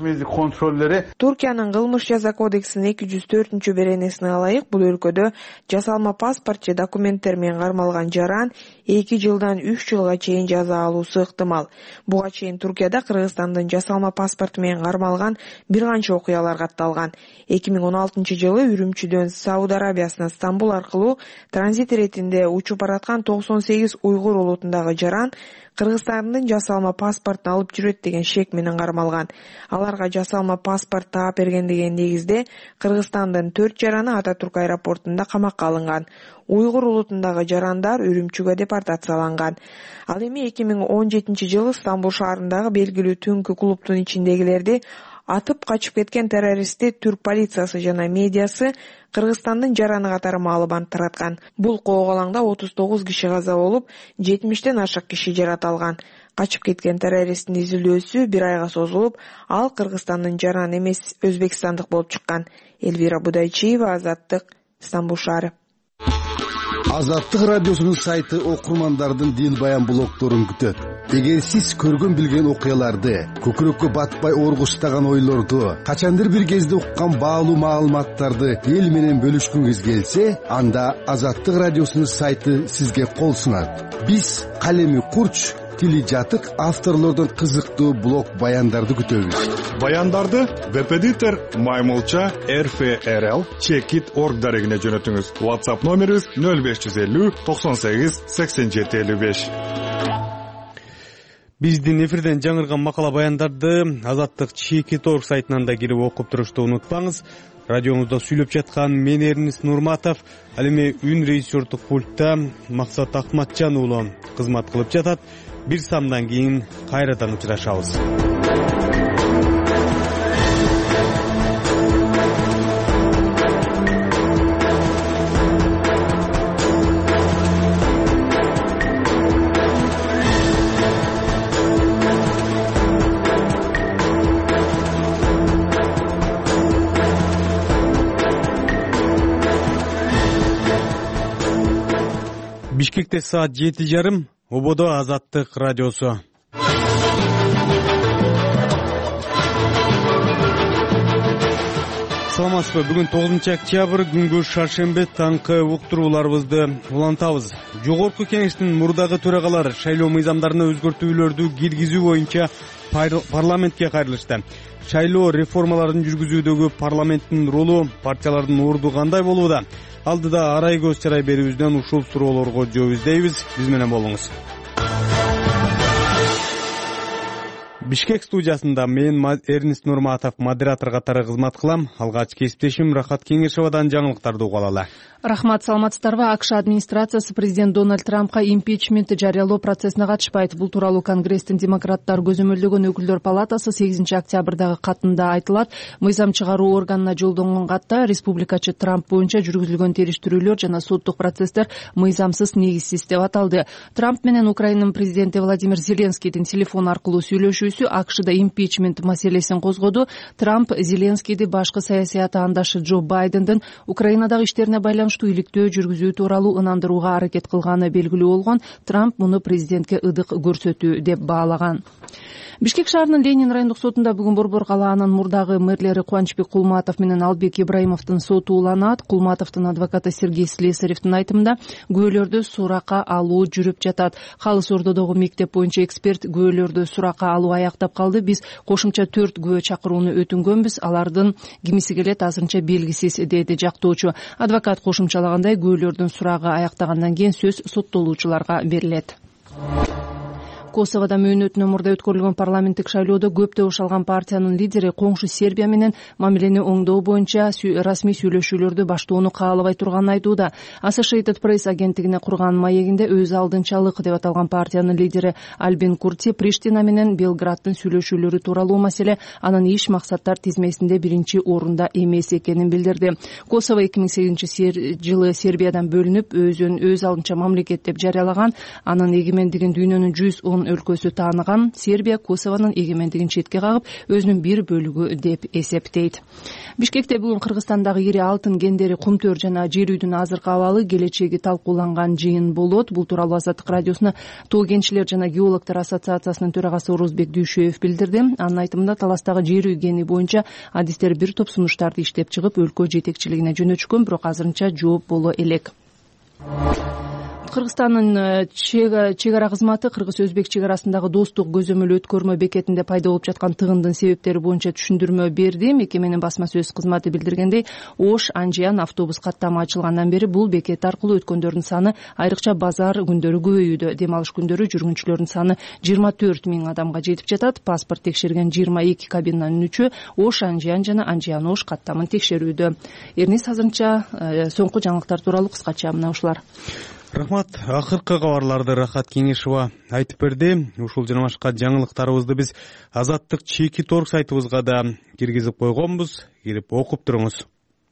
Туркиянын кылмыш жаза кодексинин 204 беренесине ылайык бул өлкөдө жасалма паспорт же документтер менен кармалган жаран 2 жылдан 3 жылга чейин жаза алуусу ыктымал. Буга чейин Туркияда Кыргызстандын жасалма паспорту менен кармалган бир канча окуялар катталган. 2016 жылы Үрүмчүдөн Сауд Арабиясына Стамбул аркылуу транзит иретинде учуп бараткан 98 уйгур улутундагы жаран Кыргызстандын жасалма паспортун алып жүрөт деген шек менен кармалган. Аларга жасалма паспорт таап берген деген негизде Кыргызстандын 4 жараны Ататүрк аэропортунда камакка алынган. Уйгур улутундагы жарандар Үрүмчүгө депортацияланган. Ал эми 2017 жылы Стамбул шаарындагы белгилүү түнкү клубтун ичиндегилерди атып качып кеткен террористти түрк полициясы жана медиасы Кыргызстандын жараны катары маалымат тараткан. Бул кооголаңда 39 киши каза болуп, 70тен ашык киши жараталган. Качып кеткен террористтин изилдөөсү 1 айга созулуп, ал Кыргызстандын жараны эмес өзбекстандык болуп чыккан. Элвира Будайчиева, Азаттык, Стамбул шаары. Азаттык радиосунун сайты окурмандардын дин баян блогторун күтөт. Эгер сиз көргөн билген окуяларды, көкүрөккө батпай оргуштаган ойлорду, качандыр бир кезде уккан баалуу маалыматтарды эл менен бөлүшкүңүз келсе, анда Азаттык радиосунун сайты сизге кол сунат. Биз калеми курч, тили жатык авторлордон кызыктуу блог баяндарды күтөбүз. Баяндарды Веб-эдитор Маймылча RFRL Checkit org дарегине жөнөтүңүз. WhatsApp номерибиз 0550 98 87 55. Биздин эфирден жаңырган макала баяндарды Азаттык Checkit.org сайтынан да кирип окуп турушту унутпаңыз. Радиомузда сүйлөп жаткан мен Эрнис Нурматов, ал эми үн режиссердук пультта Максат Акматжан уулу кызмат кылып жатат. Бир самдан кийин кайрадан учурашабыз. Бишкекте саат 7:30, Ободо Азаттык радиосу. Саламатсызбы, бүгүн 9-октябрь, күнгө шаршембе, таңкы уктурууларыбызды улантабыз. Жогорку кеңештин мурдагы төрагалары шайлоо мыйзамдарына өзгөртүүлөрдү киргизүү боюнча парламентке кайрылышты. Шайлоо реформаларын жүргүзүүдөгү парламенттин ролу, партиялардын орду кандай болууда? Алдыда арай көз чарай берүүбүздөн ушул суроолорго жооп издейбиз. Биз менен болуңуз. Бишкек студиясында мен Эрнис Нурматов модератор катары кызмат кылам. Алгач кесиптешим Рахат Кеңешовадан жаңылыктарды угалы. Рахмат, саламатсыздарбы? АКШ администрациясы президент Дональд Трампка импичмент жарыялоо процессине катышпайт. Бул тууралуу Конгресстин демократтар көзөмөлдөгөн өкүлдөр палатасы 8-октябрдагы катында айтылат. Мыйзам чыгаруу органына жолдонгон катта республикачы Трамп боюнча жүргүзүлгөн териштирүүлөр жана соттук процесстер мыйзамсыз, негизсиз деп аталды. Трамп менен Украинанын президенти Владимир Зеленскийдин телефон аркылуу сүйлөшүүсү АКШда импичмент маселесин козгоду. Трамп Зеленскийди башкы саясий атаандашы Джо Байдендин Украинадагы иштерине байланыштуу иликтөө жүргүзүү тууралуу ынандырууга аракет кылганы белгилүү болгон. Трамп муну президентке ыдык көрсөтүү деп баалаган. Бишкек шаарынын Ленин райондук сотунда бүгүн Борбор калаанын мурдагы мэрлери Кубанычбек Кулматов менен Албек Ибраимовдун соту уланат. Кулматовдун адвокаты Сергей Слесаревдин айтымында күбөлөрдү суракка алуу жүрүп жатат. Калыс Ордодогу мектеп боюнча эксперт күбөлөрдү суракка алуу аяктап калды. Биз кошумча 4 күбө чакырууну өтүнгөнбүз. Алардын кимиси келет азырынча белгисиз, деди жактоочу. Адвокат кошумчалагандай, күбөлөрдүн сурагы аяктагандан кийин сөз соттолуучуларга берилет. Косоводо мөөнөтүнөн мурда өткөрүлгөн парламенттик шайлоодо көп добуш алган партиянын лидери коңшу Сербия менен мамилени оңдоо боюнча расмий сүйлөшүүлөрдү баштоону каалабай турганын айтууда. Associated Press агенттигине курган маегинде өз алдынчалык деп аталган партиянын лидери Альбин Курти Приштина менен Белграддын сүйлөшүүлөрү тууралуу маселе анын иш максаттар тизмесинде биринчи орунда эмес экенин билдирди. Косово 2008-жылы Сербиядан бөлүнүп, өз алдынча мамлекет деп жарыялаган. Анын эгемендигин дүйнөнүн 110 өлкөсү тааныган. Сербия Косованын эгемендигин четке кагып, өзүнүн бир бөлүгү деп эсептейт. Бишкекте бүгүн Кыргызстандагы ири алтын кендери, кумтөр жана жер үйдүн азыркы абалы, келечеги талкууланган жыйын болот. Бул тууралуу Азаттык радиосуна Тоо кенчилер жана геологдор ассоциациясынын төрагасы Орозбек Дүйшөев билдирди. Анын айтымында таластагы жер үй кени боюнча адистер бир топ сунуштарды иштеп чыгып, өлкө жетекчилигине жөнөтүшкөн, бирок азырынча жооп боло элек. Кыргызстандын чек ара кызматы кыргыз-өзбек чек арасындагы достук көзөмөл өткөрмө бекетинде пайда болуп жаткан тыгындын себептери боюнча түшүндүрмө берди. Мекеменин басма сөз кызматы билдиргендей, Ош-Анжиян автобус каттамы ачылгандан бери бул бекет аркылуу өткөндөрдүн саны айрыкча базар күндөрү көбөйүүдө. Дем алыш күндөрү жүргүнчүлөрдүн саны 24 000 адамга жетип жатат. Паспорт текшерген 22 кабинанын 3-ü Ош-Анжиян жана Анжиян-Ош каттамын текшерүүдө. Эрнис, азырынча соңку жаңылыктар тууралуу кыскача мына ушулар. Рахмат. Акыркы кабарларды Рахат Кеңешова айтып берди. Ушул жана башка жаңылыктарыбызды биз Азаттык Checkit.org сайтыбызга да киргизип койгонбуз. Кирип окуп туруңуз.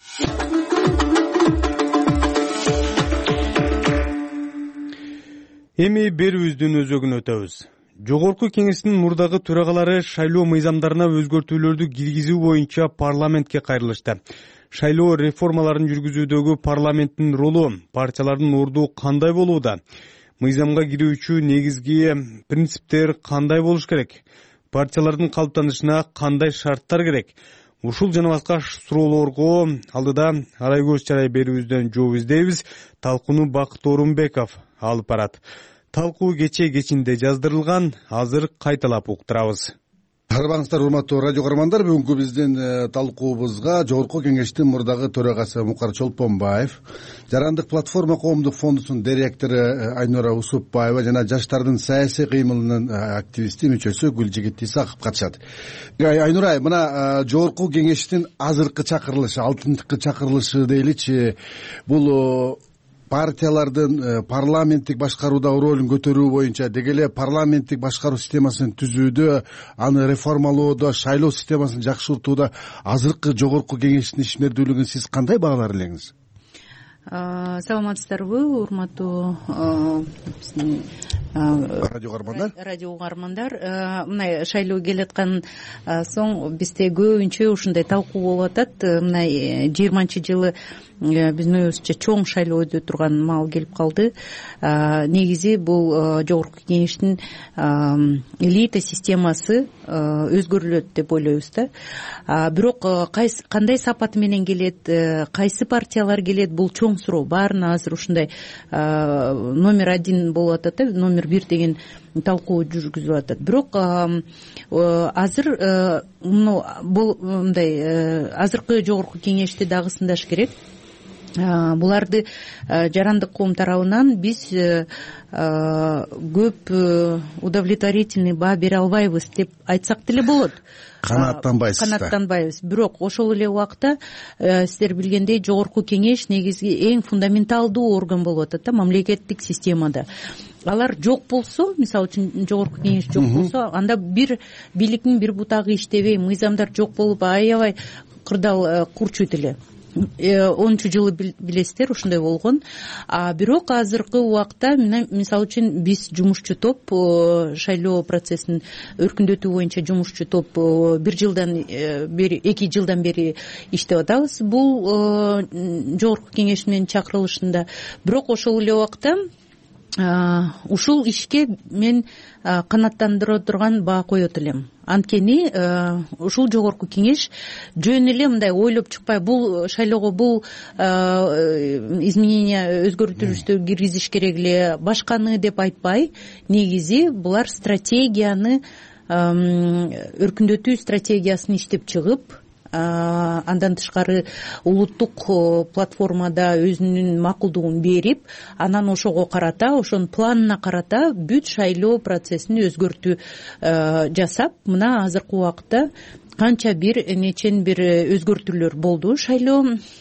Эми берүүбүздүн өзөгүн өтөбүз. Жогорку кеңештин мурдагы төрагалары шайлоо мыйзамдарына өзгөртүүлөрдү киргизүү боюнча парламентке кайрылышты. Шайлоо реформаларын жүргүзүүдөгү парламенттин ролу, партиялардын орду кандай болууда? Мыйзамга кирүүчү негизги принциптер кандай болуш керек? Партиялардын калыптанышына кандай шарттар керек? Ушул жана башка суроолорго алдыда арай көз чарай берүүбүздөн жооп издейбиз. Талкууну Бакыт Орунбеков алып барат. талкуу кечинде жаздырылган, азыр кайталап уктурабыз. Арбаңыздар, урматтуу радио көрөрмандар, бүгүнкү биздин талкуубузга Жогорку Кеңештин мурдагы төрагасы Мукар Чолпонбаев, Жарандык платформа коомдук фондусунун директору Айнура Усупбаева жана жаштардын саясий кыймылынын активисти мүчөсү Гүлжигит Исаков катышат. Айнура, мына Жогорку Кеңештин азыркы чакырылышы, алтынкы чакырылышы дейличи, бул партиялардын парламенттик башкаруудагы ролун көтөрүү боюнча, деги эле парламенттик башкаруу системасын түзүүдө, аны реформалоодо, шайлоо системасын жакшыртууда азыркы Жогорку Кеңештин ишмердүүлүгүн сиз кандай баалар элеңиз? Саламатсыздарбы, урматтуу радио угармандар. Мына шайлоо келаткан соң бизде көбүнчө ушундай талкуу болуп атат. Мына 20-жылы биздин оюбузча чоң шайлоо өтө турган маал келип калды. Негизи бул Жогорку Кеңештин элита системасы өзгөрүлөт деп ойлойбуз да. Бирок кандай сапаты менен келет, кайсы партиялар келет, бул чоң суроо. Баарына азыр ушундай номер 1 болуп атат да, номер 1 деген талкуу жүргүзүп атат. Бирок азыр бул мындай азыркы Жогорку Кеңешти дагы сындаш керек. Буларды жарандык коом тарабынан биз көп удовлетворительный баа бере албайбыз деп айтсак деле болот. Канааттанбайбыз. Бирок ошол эле убакта сиздер билгендей Жогорку Кеңеш негизги эң фундаменталдуу орган болуп атат да мамлекеттик системада. Алар жок болсо, мисалы үчүн Жогорку Кеңеш жок болсо, анда бир бийликтин бир бутагы иштебей, мыйзамдар жок болуп аябай кырдаал курчуйт эле. 10-жылы билесиздер ушундай болгон. Бирок азыркы убакта мисалы үчүн биз жумушчу топ, шайлоо процессин өркүндөтүү боюнча жумушчу топ 2 жылдан бери иштеп атабыз. Бул Жогорку Кеңеш менен чакырылышында. Бирок ошол эле убакта ушул ишке мен канааттандыра турган баа коет элем. Анткени ушул Жогорку Кеңеш жөн эле мындай ойлоп чыкпай, бул шайлоого бул изменения өзгөртүлүштү киргизиш керек эле, башканы деп айтпай, негизи булар стратегияны өркүндөтүү стратегиясын иштеп чыгып, андан тышкары улуттук платформада өзүнүн макулдугун берип, анан ошого карата, ошонун планына карата бүт шайлоо процессин өзгөртүү жасап, мына азыркы убакта канча бир нечен бир өзгөртүүлөр болду шайлоо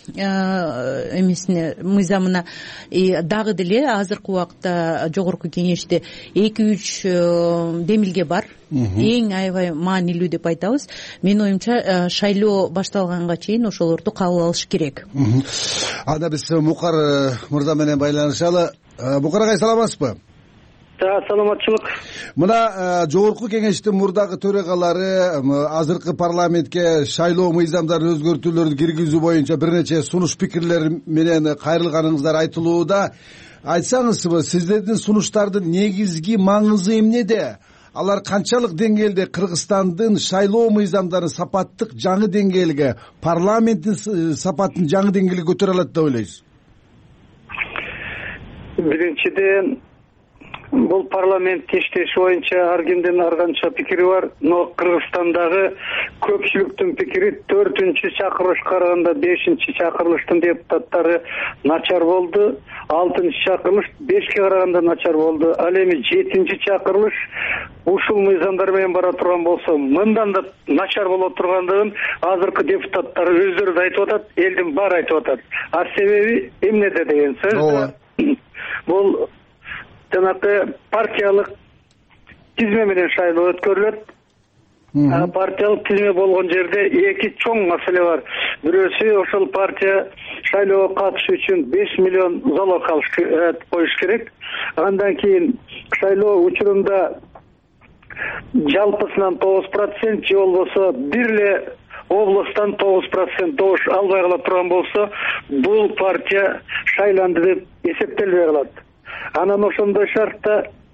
эмесине, мыйзамына. Дагы деле азыркы убакта Жогорку Кеңеште 2-3 демилге бар. Эң аябай маанилүү деп айтабыз. Менин оюмча шайлоо башталганга чейин ошолорду кабыл алыш керек. Анда биз Мукар мырза менен байланышалы. Мукар агай, саламатсызбы? Саламатчылык. Мына Жогорку Кеңештин мурдагы төрагалары азыркы парламентке шайлоо мыйзамдарын өзгөртүүлөрдү киргизүү боюнча бир нече сунуш пикирлер менен кайрылганыңыздар айтылууда. Айтсаңызбы, сиздердин сунуштардын негизги маңызы эмнеде? Алар канчалык деңгээлде Кыргызстандын шайлоо мыйзамдарын сапаттык жаңы деңгээлге, парламенттин сапатын жаңы деңгээлге көтөрө алат деп ойлойсуз? Биринчиден, бул парламент иштеши боюнча ар кимдин ар канча пикири бар, но Кыргызстандагы көпчүлүктүн пикири 4-чакырылышка караганда 5-чакырылыштын депутаттары начар болду, 6-чакырылыш 5ке караганда начар болду. Ал эми 7-чакырылыш ушул мыйзамдар менен бара турган болсо, мындан да начар боло тургандыгын азыркы депутаттар өздөрү да айтып атат, элдин баары айтып атат. Себеби эмнеде деген сөз? Бул жанагы партиялык тизме менен шайлоо өткөрүлөт. Партиялык тизме болгон жерде 2 чоң маселе бар. Бирөөсү, ошол партия шайлоого катышуу үчүн 5 миллион залог коюш керек. Андан кийин шайлоо учурунда жалпысынан 9% же болбосо бир эле областан 9% добуш албай кала турган болсо, бул партия шайланды деп эсептелбей калат. Анан ошондой шартта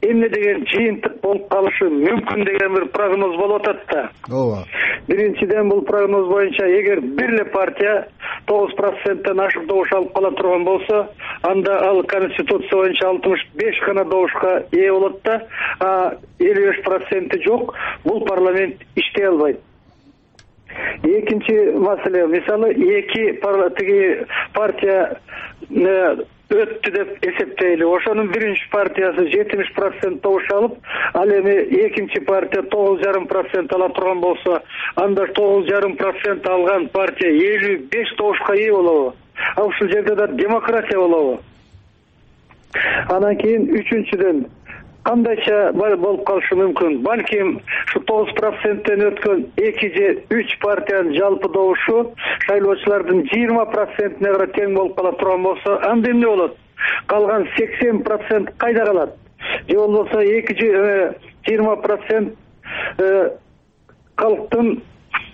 эмне деген жыйынтык болуп калышы мүмкүн деген бир прогноз болуп атат да. ооба. Биринчиден бул прогноз боюнча эгер бир эле партия 9%тен ашык добуш алып кала турган болсо, анда ал конституция боюнча 65 гана добушка ээ болот да, 55% жок, бул парламент иштей албайт. Экинчи маселе, мисалы эки партия өттү деп эсептейли. Ошонун биринчи партиясы 70% добуш алып, ал эми экинчи партия 9,5% ала турган болсо, анда 9,5% алган партия 55 добушка ээ болобу? А ушул жерде да демократия болобу? Анан кийин үчүнчүдөн кандайча болуп калышы мүмкүн? Балким ушу 9%тен өткөн 2 же 3 партиянын жалпы добушу шайлоочулардын 20%-не карай тең болуп кала турган болсо, анда эмне болот? Калган 80% кайда калат? Же болбосо 20% калктын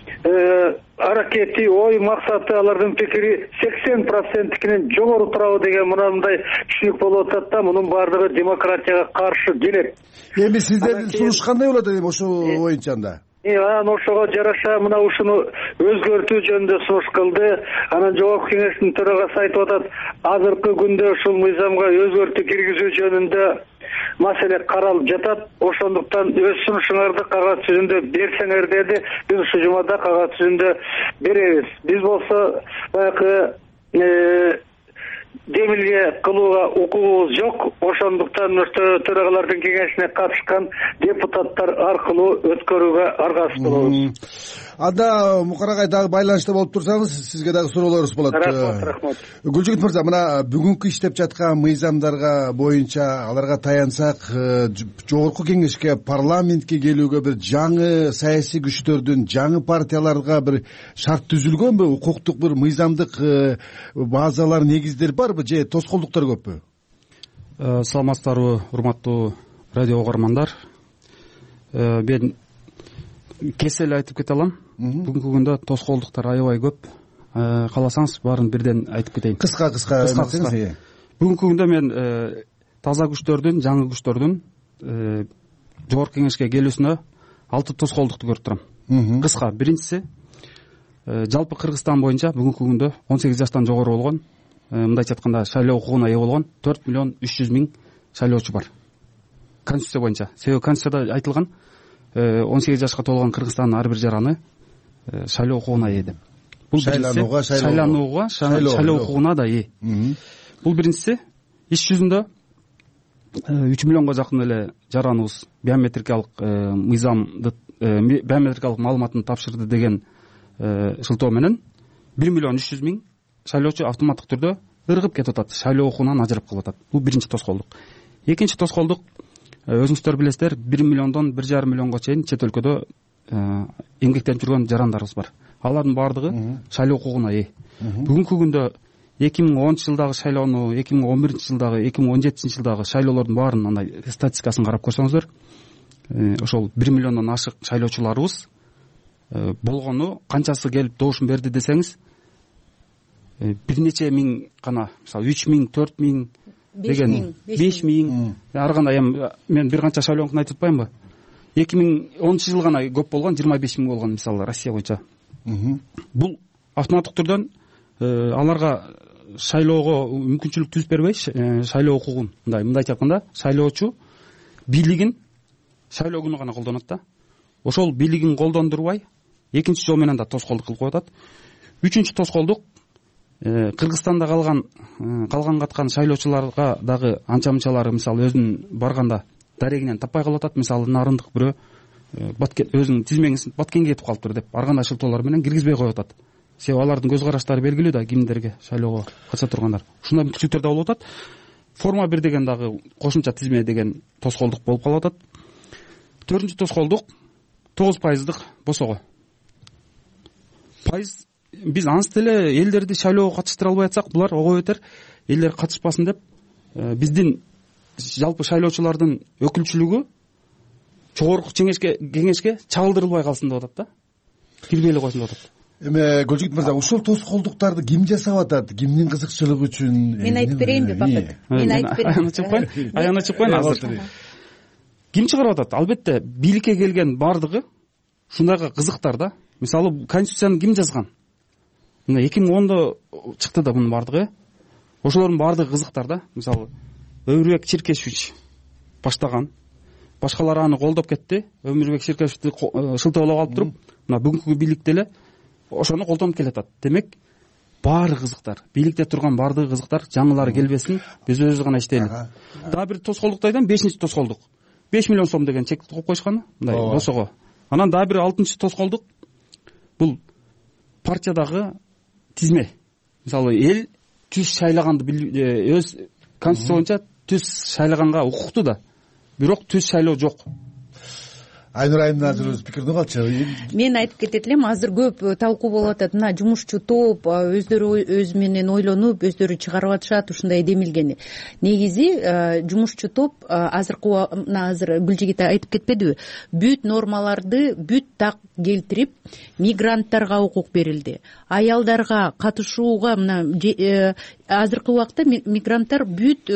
аракети, ой, максаты, алардын пикири 80%-тикинен жогору турабы деген мындай түшүнүк болуп атат да, мунун баардыгы демократияга каршы келет. Эми сиздердин сунуш кандай болот эми ошол боюнча анда? Анан ошого жараша мына ушуну өзгөртүү жөнүндө сунуш кылды. Анан жогорку кеңештин төрагасы айтып атат, азыркы күндө ушул мыйзамга өзгөртүү киргизүү жөнүндө маселе каралып жатат. Ошондуктан өз сунушуңарды кагаз жүзүндө берсеңер деди. Биз ушул жумада кагаз жүзүндө беребиз. Биз болсо баягы демилге кылууга укугубуз жок. Ошондуктан төрагалардын кеңешине катышкан депутаттар аркылуу өткөрүүгө аргасыз болобуз. Анда Мукарагай дагы байланышта болуп турсаңыз, сизге дагы суроолорубуз болот. Рахмат. Гүлжигит мырза, мына бүгүнкү иштеп жаткан мыйзамдарга боюнча аларга таянсак, жогорку кеңешке, парламентке келүүгө бир жаңы саясий күчтөрдүн, жаңы партияларга бир шарт түзүлгөнбү? Укуктук бир мыйзамдык базалар, негиздер барбы же тоскоолдуктар көппү? Саламатсыздарбы, урматтуу радио угармандар. Мен кесел айтып кете алам. Бүгүнкү күндө тоскоолдуктар аябай көп. Кааласаңыз баарын бирден айтып кетейин. Кыска. Бүгүнкү күндө мен таза күчтөрдүн, жаңы күчтөрдүн жогорку кеңешке келүүсүнө 6 тоскоолдукту көрүп турам. Кыска. Биринчиси, жалпы Кыргызстан боюнча бүгүнкү күндө 18 жаштан жогору болгон, мындайча айтканда шайлоо укугуна ээ болгон 4,300,000 шайлоочу бар. Конституция боюнча. Себеби конституцияда айтылган 18 жашка толгон Кыргызстандын ар бир жараны шайлоо укугуна ээ деп. Бул шайланууга, шайлоо укугуна да ээ. Бул биринчиси. Иш жүзүндө 3 миллионго жакын эле жараныбыз биометрикалык мыйзамды, биометрикалык маалыматын тапшырды деген шылтоо менен 1,300,000 шайлоочу автоматтык түрдө ыргып кетип атат, шайлоо укугунан ажырап калып атат. Бул биринчи тоскоолдук. Экинчи тоскоолдук, өзүңүздөр билесиздер, 1 миллиондон 1,5 миллионго чейин чет өлкөдө эмгектенип жүргөн жарандарыбыз бар. Алардын баардыгы шайлоо укугуна ээ. Бүгүнкү күндө 2010 жылдагы шайлоону, 2011 жылдагы, 2017 жылдагы шайлоолордун баарын андай статистикасын карап көрсөңүздөр, ошол 1 миллиондон ашык шайлоочуларыбыз болгону, канчасы келип добушун берди десеңиз, бир нече миң гана, мисалы 3,000, 4,000 деген 5,000. Ар кандай эми мен бир канча шайлоонкун айтып атпаймынбы? 2010 жыл гана көп болгон, 25,000 болгон, мисалы Россия боюнча. Бул автоматтык түрдөн аларга шайлоого мүмкүнчүлүк түзүп бербей, шайлоо укугун, мындайча айтканда, шайлоочу бийлигин шайлоо күнү гана колдонот да. Ошол бийлигин колдондурбай, экинчи жол менен да тоскоолдук кылып коюп атат. Үчүнчү тоскоолдук, Кыргызстанда калган каткан шайлоочуларга дагы анча-мынчалары, мисалы, өзүнүн барганда дарегинен таппай калып атат. Мисалы, нарындык бирөө өзүнүн тизмеңиз Баткенге кетип калыптыр деп, ар кандай шылтоолор менен киргизбей коюп атат. Себеби алардын көз караштары белгилүү да, кимдерге шайлоого катыша тургандар. Ушундай мүмкүнчүлүктөр да болуп атат. Форма 1 деген дагы кошумча тизме деген тоскоолдук болуп калып атат. Төртүнчү тоскоолдук 9% босого. Пайыз биз анс деле элдерди шайлоого катыштыра албай атсак, булар ого бетер элдер катышпасын деп, биздин жалпы шайлоочулардын өкүлчүлүгү жогорку кеңешке чагылдырылбай калсын деп атат да. Кирбей эле койсун деп атат. Эми Гөлжигит мырза, ушул тоскоолдуктарды ким жасап атат? Кимдин кызыкчылыгы үчүн? Мен айтып берейинби, Бакыт? Мен айтып берейин. Аяна чыгып коеюн азыр. ким чыгарып атат? Албетте бийликке келген бардыгы ушундайга кызыктар да. Мисалы конституцияны ким жазган? Мына 2010 чыкты да бунун бардыгы. Ошолордун бардыгы кызыктар да. Мисалы Өмүрбек Черкешевич баштаган, башкалар аны колдоп кетти. Өмүрбек Черкешевичти шылтоолоп алып туруп, мына бүгүнкү бийликте эле ошону колдонуп келатат. Демек, баары кызыктар, бийликте турган баардыгы кызыктар, жаңылары келбесин, биз өзүбүз гана иштейли. Дагы бир тоскоолдукту айтам, 5-тоскоолдук. 5 миллион сом деген чекти коюп коюшкан, мындай босого. Анан дагы бир 6-тоскоолдук. Бул партиядагы тизме. Мисалы, эл түз шайлаганды өз конституция боюнча түз шайлаганга укуктуу да. Бирок түз шайлоо жок. Айнур Айымдын азыр өз пикирин калчы. Мен айтып кетет элем, азыр көп талкуу болуп атат. Мына жумушчу топ өздөрү өз менен ойлонуп, өздөрү чыгарып атышат ушундай демилгени. Негизи жумушчу топ азыр Гүлжигит айтып кетпедиби? Бүт нормаларды бүт так келтирип, мигранттарга укук берилди. Аялдарга катышууга мына азыркы убакта мигранттар бүт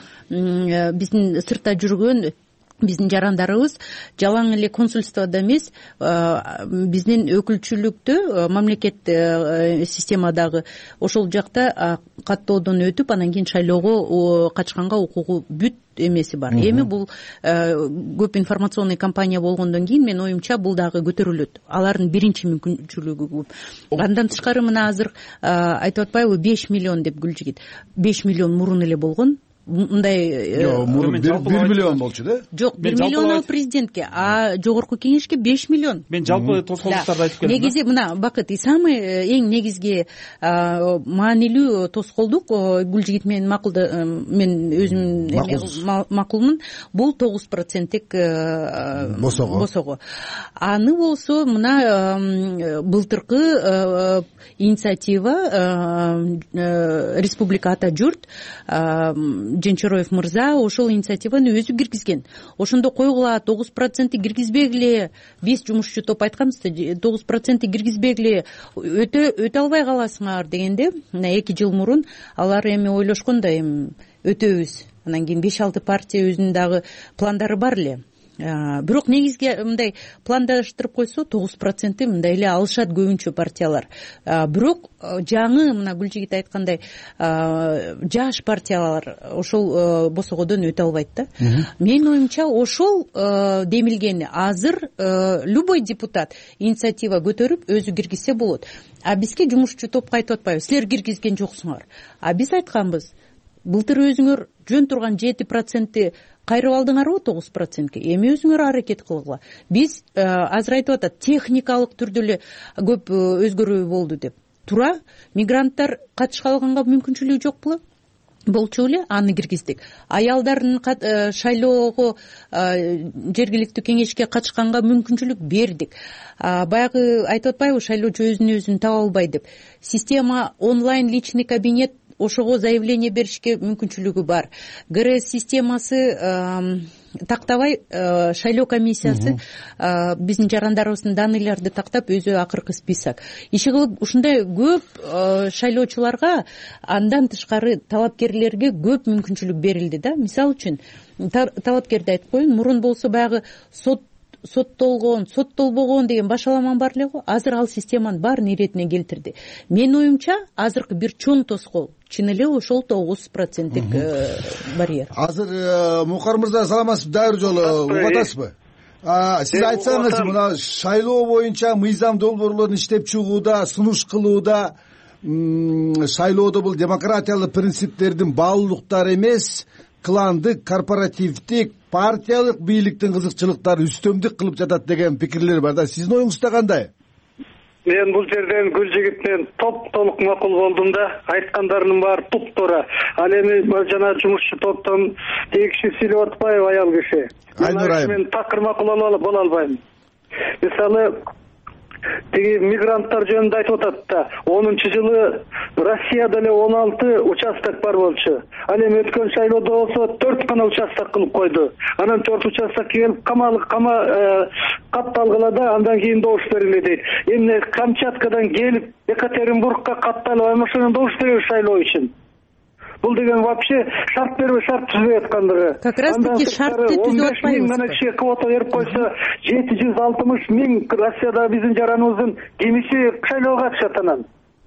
биздин сыртта жүргөн биздин жарандарыбыз жалаң эле консульстводо эмес, биздин өкүлчүлүктө, мамлекет системадагы ошол жакта каттоодон өтүп, анан кийин шайлоого катышканга укугу бүт эмеси бар. Эми бул көп информационный кампания болгондон кийин менин оюмча бул дагы көтөрүлөт. Алардын биринчи мүмкүнчүлүгү көп. Андан тышкары мына азыр айтып атпайбы 5 миллион деп Гүлжигит. 5 миллион мурун эле болгон. Мындай 1 миллион болчу да? Жок, 1 миллион ал президентке, а жогорку кеңешке 5 миллион. Мен жалпы тоскоолдуктарды айтып келдим. Негизи мына Бакыт, самый эң негизги маанилүү тоскоолдук Гүлжигит менен мен өзүм макулмун. Бул 9%тик босого. Аны болсо мына былтыркы инициатива республика ата журт Женчороев мырза ошол инициативаны өзү киргизген. Ошондо койгула 9% киргизбегиле, биз жумушчу топ айтканбыз, 9% киргизбегиле өтө албай каласыңар дегенде, мына 2 жыл мурун алар эми ойлошкон да, эми өтөбүз. Анан кийин 5-6 партия өзүнүн дагы пландары бар эле. Бирок негизги мындай пландаштырып койсо 9% мындай эле алышат көбүнчө партиялар. Бирок жаңы мына Гүлжигит айткандай жаш партиялар ошол босогодон өтө албайт да. Менин оюмча ошол демилгени азыр любой депутат инициатива көтөрүп өзү киргизсе болот. А бизге жумушчу топко айтып атпайбы, силер киргизген жоксуңар. А биз айтканбыз, былтыр өзүңөр жөн турган 7% кайрып алдыңарбы 9%ке. Эми өзүңөр аракет кылгыла. Биз азыр айтып атат, техникалык түрдө эле көп өзгөрүү болду деп. Туура, мигранттар катышка алганга мүмкүнчүлүгү жок беле? Болчу эле, аны киргиздик. Аялдардын шайлоого жергиликтүү кеңешке катышканга мүмкүнчүлүк бердик. Баягы айтып атпайбы, шайлоочу өзүн таба албай деп. Система онлайн личный кабинет, ошого заявление беришке мүмкүнчүлүгү бар. ГРС системасы тактабай, шайлоо комиссиясы биздин жарандарыбыздын данныйларды тактап өзү акыркы список. Иши кылып ушундай көп шайлоочуларга, андан тышкары талапкерлерге көп мүмкүнчүлүк берилди да. Мисалы үчүн талапкерди айтып коеюн, мурун болсо баягы соттолбогон деген башаламан бар эле го. Азыр ал системанын баарын иретине келтирди. Менин оюмча азыркы бир чоң тоскоол чын эле ошол 9%тик барьер. Азыр Мукар мырза, саламатсызбы? Дагы бир жолу угуп атасызбы? Сиз айтсаңыз, мына шайлоо боюнча мыйзам долбоорлорун иштеп чыгууда, сунуш кылууда, шайлоодо бул демократиялык принциптердин баалуулуктары эмес, кландык, корпоративдик, партиялык бийликтин кызыкчылыктары үстөмдүк кылып жатат деген пикирлер бар да. Сиздин оюңузда кандай? Мен бул жерден Гүлжигит менен топ-толук макул болдум да, айткандарынын баары туп-туура. Ал эми жана жумушчу топтон киши сүйлөп атпайбы, аял киши. Мен такыр макул боло албайм. Мисалы, тиги мигранттар жөнүндө айтып атат да, 10-жылы Россияда эле 16 участок бар болчу. Ал эми өткөн шайлоодо болсо 4 гана участок кылып койду. Анан 4 участок келип катталгыла да, андан кийин добуш бериле дейт. Эмне Камчаткадан келип Екатеринбургка катталып, ошондон добуш беребиз шайлоо үчүн. бул деген вообще шарт бербей шарт түзбөй аткандыгы. Как раз таки шартты түзүп атпайбыз. Мына кишиге квота берип койсо 760 миң Россиядагы биздин жараныбыздын кимиси шайлоого катышат анан.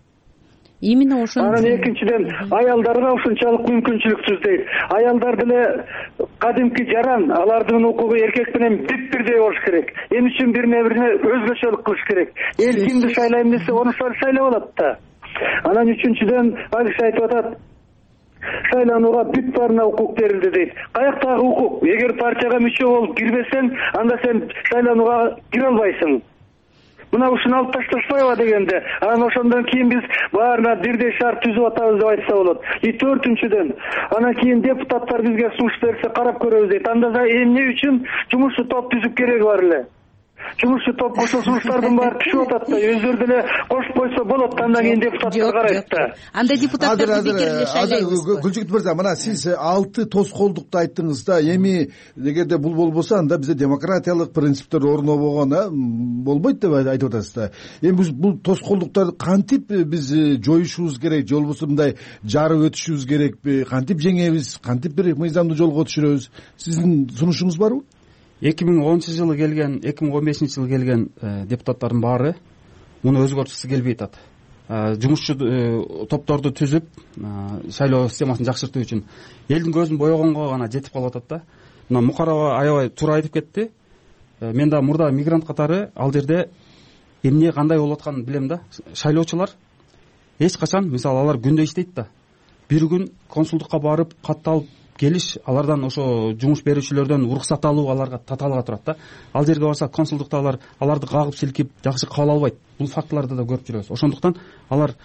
Именно ошон. Анан экинчиден аялдарга ушунчалык мүмкүнчүлүк дейт. Аялдар деле кадимки жаран, алардын укугу эркек менен бирдей болуш керек. Эмне үчүн бирине өзгөчөлүк кылыш керек? Эл кимди шайлайм десе, аны шайлап алат да. Анан үчүнчүдөн ал киши айтып атат, шайланууга бүт баарына укук берилди дейт. Каяктагы укук? Эгер партияга мүчө болуп кирбесең, анда сен шайланууга кире албайсың. Мына ушуну алып ташташпайбы дегенде, анан ошондон кийин биз баарына бирдей шарт түзүп атабыз деп айтса болот. И төртүнчүдөн, анан кийин депутаттар бизге сунуш берсе карап көрөбүз дейт. Анда да эмне үчүн жумушчу топ түзүп кереги бар эле? Жумушчу топ ошо сунуштардын баары түшүп атат да, өздөрү деле кошуп койсо болот, андан кийин депутаттар карайт да. Анда депутаттарды бекерге шайлайбыз. Гүлжигит мырза, мына сиз 6 тоскоолдукту айттыңыз да, эми эгерде бул болбосо анда бизде демократиялык принциптер орнобогон болбойт деп айтып атасыз да. Эми биз бул тоскоолдуктарды кантип биз жоюшубуз керек, же болбосо мындай жарып өтүшүбүз керекпи, кантип жеңебиз, кантип бир мыйзамдуу жолго түшүрөбүз? Сиздин сунушуңуз барбы? 2010 келген, 2015 жылы келген депутаттардын баары муну өзгөрткүсү келбей атат. Жумушчу топторду түзүп, шайлоо системасын жакшыртуу үчүн элдин көзүн боёгонго гана жетип калып атат да. Мына Мукарова аябай туура айтып кетти. Мен да мурда мигрант катары ал жерде эмне кандай болуп атканын билем да. Шайлоочулар эч качан, мисалы, алар күндө иштейт да. Бир күн консулдукка барып, кат алып келиш, алардан ошо жумуш берүүчүлөрдөн уруксат алуу аларга татаалга турат да. Ал жерге барса консулдукта аларды кагып силкип жакшы кабыл албайт. Бул фактыларды да көрүп жүрөбүз. Ошондуктан алар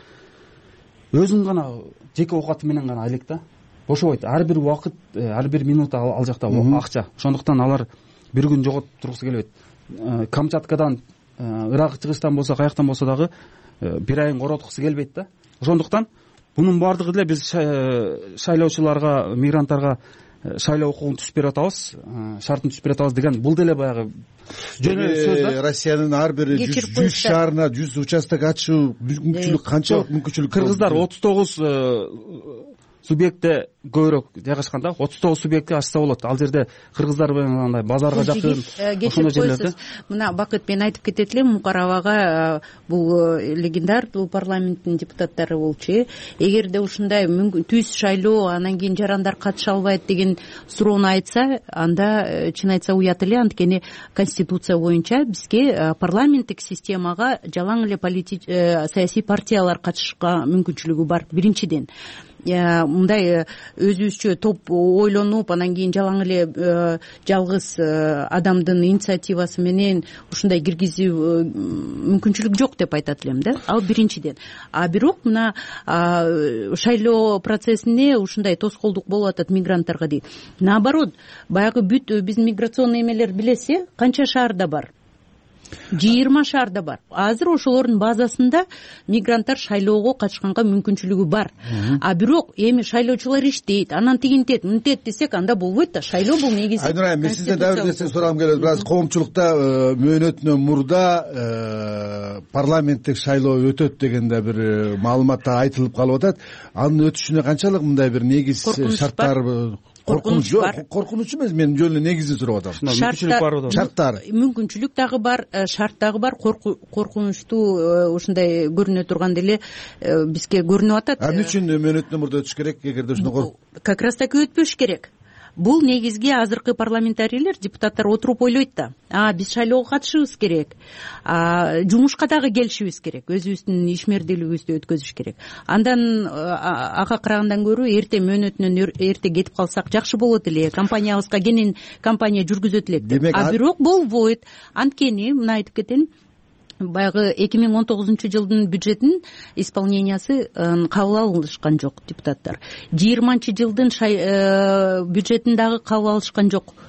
өзүн гана жеке оокаты менен гана айлайт да. Бошобойт. Ар бир убакыт, ар бир минут ал жакта акча. Ошондуктан алар бир күн жоготургусу келбейт. Камчаткадан, Ирак, Чыгыштан болсо, каяктан болсо дагы бир айын короткусу келбейт да. Ошондуктан бунун баардыгы деле биз шайлоочуларга, мигранттарга шайлоо укугун түзүп берип атабыз, шартын түзүп берип атабыз деген бул деле баягы жөн сөз да. Россиянын ар бир 100 шаарына 100 участок ачуу мүмкүнчүлүк канчалык мүмкүнчүлүк? Кыргыздар 39 субъектте көбүрөөк жайгашкан да. 39 субъектке ачса болот. Ал жерде кыргыздар менен андай базарга жакын ошондой жерлерде. Мына Бакыт, мен айтып кетет элем Мукаровага, бул легендар парламенттин депутаттары болчу. Эгерде ушундай түз шайлоо, анан кийин жарандар катыша албайт деген суроону айтса, анда чын айтса уят эле. Анткени конституция боюнча бизге парламенттик системага жалаң эле саясий партиялар катышышка мүмкүнчүлүгү бар. Биринчиден мындай өзүбүзчө топ ойлонуп, анан кийин жалаң эле жалгыз адамдын инициативасы менен ушундай киргизүү мүмкүнчүлүк жок деп айтат элем да. Ал биринчиден. Бирок мына шайлоо процессине ушундай тоскоолдук болуп атат мигранттарга дейт. Наоборот, баягы бүт биздин миграционный эмелер билесе, канча шаарда бар? 20 шаарда бар. Азыр ошолордун базасында мигранттар шайлоого катышканга мүмкүнчүлүгү бар. Бирок эми шайлоочулар иштейт, анан тигинтет, мынтет десек, анда болбойт да. Шайлоо бул негизи. Айнура, мен сизден дагы бир нерсе сурагым келет. Бираз коомчулукта мөөнөтүнөн мурда парламенттик шайлоо өтөт деген да бир маалыматта айтылып калып атат. Анын өтүшүнө канчалык мындай бир негиз шарттар коркунуч бар. Коркунуч эмес, мен жөн эле негизин сурап атам. Мүмкүнчүлүк бар. Шарттар. Мүмкүнчүлүк дагы бар, шарт дагы бар. Коркунучтуу ушундай көрүнө турган деле бизге көрүнүп атат. Эмне үчүн мөөнөтүнөн мурда өтүш керек, эгерде ушуну как раз таки өтпөш керек. Бул негизги азыркы парламентарийлер, депутаттар отуруп ойлойт да. Биз шайлоого катышыбыз керек. Жумушка дагы келишибиз керек. Өзүбүздүн ишмердүүлүгүбүздү өткөзүш керек. Андан ага карагандан көрө эрте мөөнөтүнөн эрте кетип калсак жакшы болот эле. Компаниябызга кенен компания жүргүзөт элек. Бирок болбойт. Анткени мына айтып кетейин. Баягы 2019 жылдын бюджетин исполнениясы кабыл алышкан жок депутаттар. 20 жылдын бюджетин дагы кабыл алышкан жок.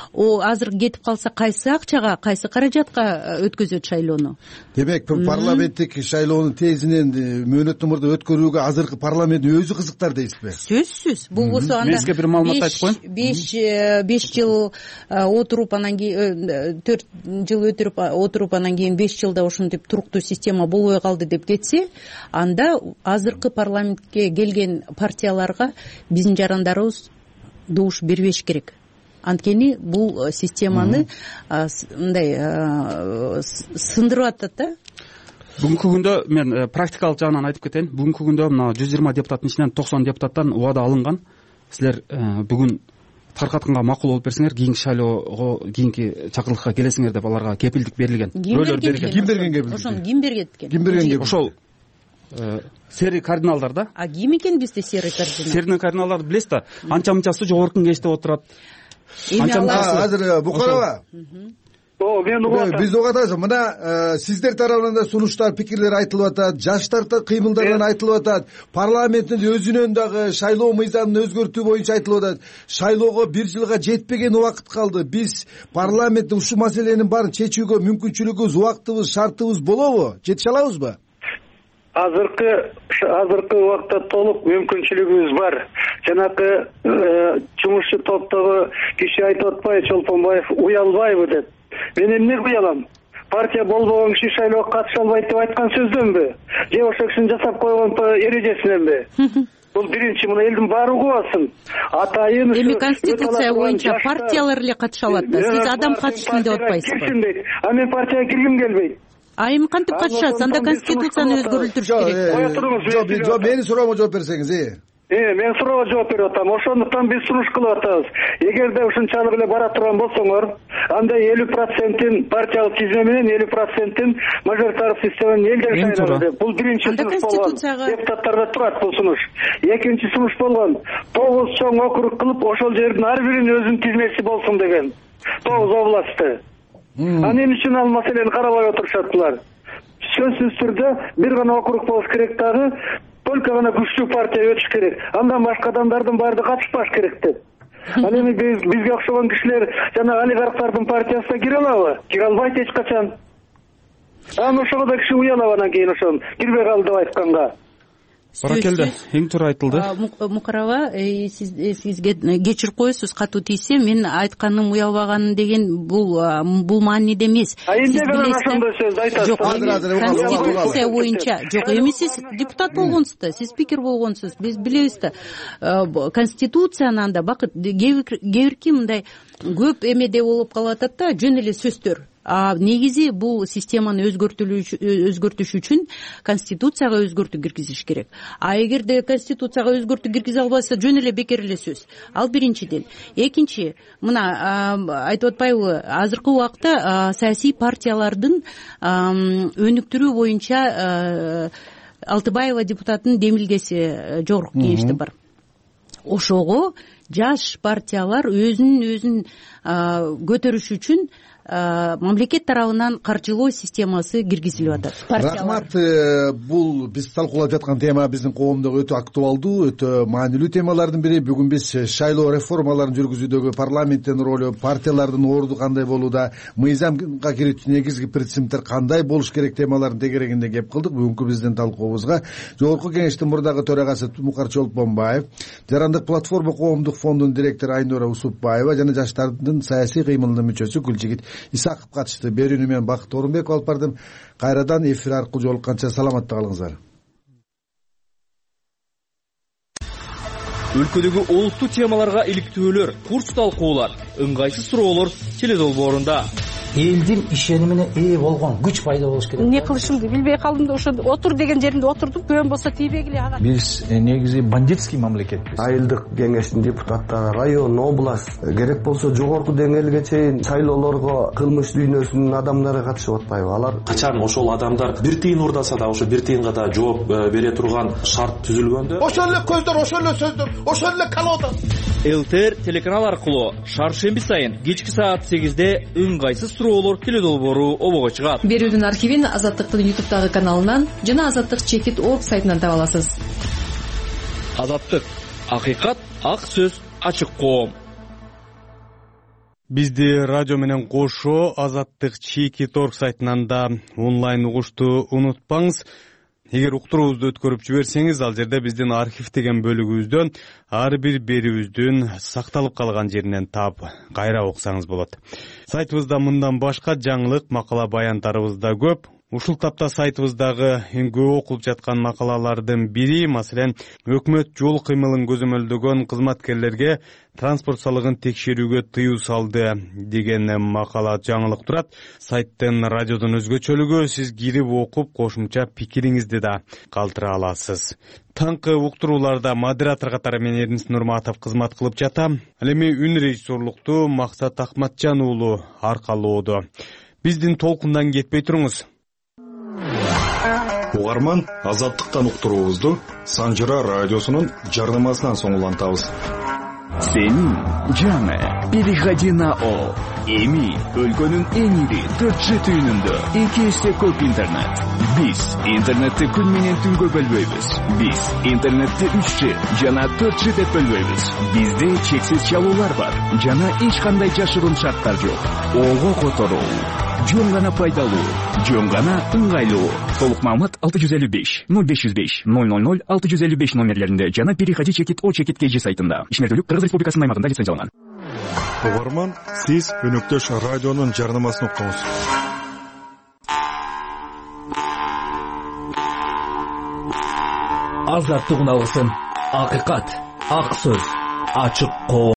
азыр кетип калса кайсы акчага, кайсы каражатка өткөзөт шайлоону? Демек парламенттик шайлоонун тезинен мөөнөттүү мурда өткөрүүгө азыркы парламенттин өзү кызыктар дейсизби? Сөзсүз. Болбосо анда мен сизге бир маалымат айтып коеюн. 5 жыл отуруп, анан кийин 4 жыл отуруп, анан кийин 5 жылда ушинтип туруктуу система болбой калды деп кетсе, анда азыркы парламентке келген партияларга биздин жарандарыбыз добуш бербеш керек. Анткени бул системаны мындай сындырып атат да. Бүгүнкү күндө мен практикалык жагынан айтып кетейин. Бүгүнкү күндө мына 120 депутаттын ичинен 90 депутаттан убада алынган. Силер бүгүн таркатканга макул болуп берсеңер, кийинки шайлоого, кийинки чакырылыкка келесиңер деп аларга кепилдик берилген. Рөлдөр берилген. Ким берген кепилдик? Ошону ким берген? Ким берген кепилдик? Ошол серый кардиналдар да. А ким экен бизде серый кардинал? Серый кардиналдарды билесиз да, анча мынчасы жогорку кеңеште отурат. Азыр Букарова. Мен угуп атам. Биз угуп атабыз. Мына сиздер тарабынан да сунуштар, пикирлер айтылып атат, жаштар кыймылдарынан айтылып атат, парламенттин өзүнөн дагы шайлоо мыйзамын өзгөртүү боюнча айтылып атат. Шайлоого 1 жылга жетпеген убакыт калды. Биз парламентте ушул маселенин баарын чечүүгө мүмкүнчүлүгүбүз, убактыбыз, шартыбыз болобу? Жетише алабызбы? Азыркы убакта толук мүмкүнчүлүгүбүз бар. Жанакы жумушчу топтогу киши айтып атпайбы, Чолпонбаев уялбайбы деп. Мен эмне уялам? Партия болбогон киши шайлоого катыша албайт деп айткан сөздөнбү? Же ошол кишинин жасап койгон эрежесиненби? Бул биринчи, муну элдин баары угуп алсын. Атайын эми конституция боюнча партиялар эле катыша алат да. Сиз адам катышсын деп атпайсызбы? А мен партияга киргим келбейт. А эми кантип катышасыз? Анда конституцияны өзгөртүш керек. Кое туруңуз. Жок, менин суроомо жооп берсеңиз. Мен суроого жооп берип атам. Ошондуктан биз сунуш кылып атабыз. Эгерде ушунчалык эле бара турган болсоңор, анда 50%-ин партиялык тизме менен 50%-ин мажоритардык системанын элден шайланат деп. Бул биринчи сунуш болгон. Депутаттарда турат бул сунуш. Экинчи сунуш болгон. 9 чоң округ кылып, ошол жердин ар биринин өзүнүн тизмеси болсун деген. 9 областты. Анын үчүн ал маселени карабай отурушат булар. Сөзсүз түрдө бир гана округ болуш керек дагы, только гана күчтүү партия өтүш керек. Андан башка адамдардын баары катышпаш керек деп. Ал эми бизге окшогон кишилер жана олигархтардын партиясына кире алабы? Кире албайт эч качан. Анан ошого да киши уялап анан кийин ошон кирбей калды деп айтканга. Баракелде, эң туура айтылды. Мукарова, сизге кечирип коесуз, катуу тийсе, мен айтканым уялбаган деген бул мааниде эмес. Эмне менен ошондой сөздү айтасыз? Конституция боюнча, жок, эми сиз депутат болгонсуз да, сиз спикер болгонсуз, биз билебиз да. Конституцияны анда бакыт кээ мындай көп эмеде болуп калып атат да, жөн эле сөздөр. Негизи бул системаны өзгөртүш үчүн конституцияга өзгөртүү киргизиш керек. Эгерде конституцияга өзгөртүү киргизе албаса, жөн эле бекер эле сөз. Ал биринчиден. Экинчи, мына айтып атпайбы, азыркы убакта саясий партиялардын өнүктүрүү боюнча Алтыбаева депутаттын демилгеси жогорку кеңеште бар. Ошого жаш партиялар өзүн көтөрүш үчүн мамлекет тарабынан каржылоо системасы киргизилип атат. Рахмат. Бул биз талкуулап жаткан тема биздин коомдогу өтө актуалдуу, өтө маанилүү темалардын бири. Бүгүн биз шайлоо реформаларын жүргүзүүдөгү парламенттин ролу, партиялардын орду кандай болууда, мыйзамга кирүүчү негизги принциптер кандай болуш керек темаларын тегерегинде кеп кылдык. Бүгүнкү биздин талкуубузга жогорку кеңештин мурдагы төрагасы Мукар Чолпонбаев, Жарандык платформа коомдук фондунун директору Айнура Усупбаева жана жаштардын саясий кыймылынын мүчөсү Гүлжигит Исаков катышты. Берүүнү мен Бакыт Орунбеков алып бардым. Кайрадан эфир аркылуу жолукканча саламатта калыңыздар. Өлкөдөгү олуттуу темаларга иликтөөлөр, курс талкуулар, ыңгайсыз суроолор теледолбоорунда. Элдин ишенимине ээ болгон күч пайда болуш керек. Эмне кылышымды билбей калдым да, ошо отур деген жеримде отурдум. Көбөн болсо тийбегиле ага. Биз негизи бандитский мамлекетпиз. Айылдык кеңештин депутаттары, район, область, керек болсо жогорку деңгээлге чейин шайлоолорго кылмыш дүйнөсүнүн адамдары катышып атпайбы? Алар качан ошол адамдар бир тыйын урдаса да ошо бир тыйынга да жооп бере турган шарт түзүлгөндө, ошол эле көздөр, ошол эле сөздөр, ошол эле колода. ЛТР телеканал аркылуу шаршемби сайын кечки саат 8-де ыңгайсыз суроолор теледолбоору обого чыгат. Берүүдүн архивин Азаттыктын YouTube'дагы каналынан жана azаттык-org сайтынан таба аласыз. Азаттык, акыйкат, ак сөз, ачык коом. Бизди радио менен кошо Азаттык Чекит.орг сайтынан да онлайн угушту унутпаңыз. Эгер уктуруубузду өткөрүп жиберсеңиз, ал жерде биздин архивдеген бөлүгүбүздөн ар бир берүүбүздүн сакталып калган жеринен таап кайра окусаңыз болот. Сайтыбызда мындан башка жаңылык, макала баяндарыбыз да көп. Ушул тапта сайтыбыздагы эң көп окулуп жаткан макалалардын бири, маселен, өкмөт жол кыймылын көзөмөлдөгөн кызматкерлерге транспорт салыгын текшерүүгө тыюу салды деген макала жаңылык турат. Сайттын, радиодон өзгөчөлүгү сиз кирип окуп, кошумча пикириңизди да калтыра аласыз. Таңкы уктурууларда модератор катары мен Эрнис Нурматов кызмат кылып жатам. Ал эми үн режиссерлукту Максат Ахматжан уулу аркалоодо. Биздин толкундан кетпей туруңуз. Угарман, Азаттыктан уктуруубузду Санжыра радиосунун жарнамасынан соң улантабыз. Сенин жаңы переходи на О. Эми өлкөнүн эң ири 4G түйүнүндө 2 эсе көп интернет. Биз интернетти күн менен түнгө бөлбөйбүз. Биз интернетти 3G жана 4G деп бөлбөйбүз. Бизде чексиз чалуулар бар жана эч кандай жашыруун шарттар жок. Ого которуу жөн гана пайдалуу, жөн гана ыңгайлуу. Толук маалымат 655 0505 000 655 номерлеринде жана переходи Чекит.org сайтында. Ишмердүүлүк Кыргыз Республикасынын аймагында лицензияланган. Угарман, сиз өнөктөш радионун жарнамасын уктуңуз. Азаттык уналысын, акыйкат, ак сөз, ачык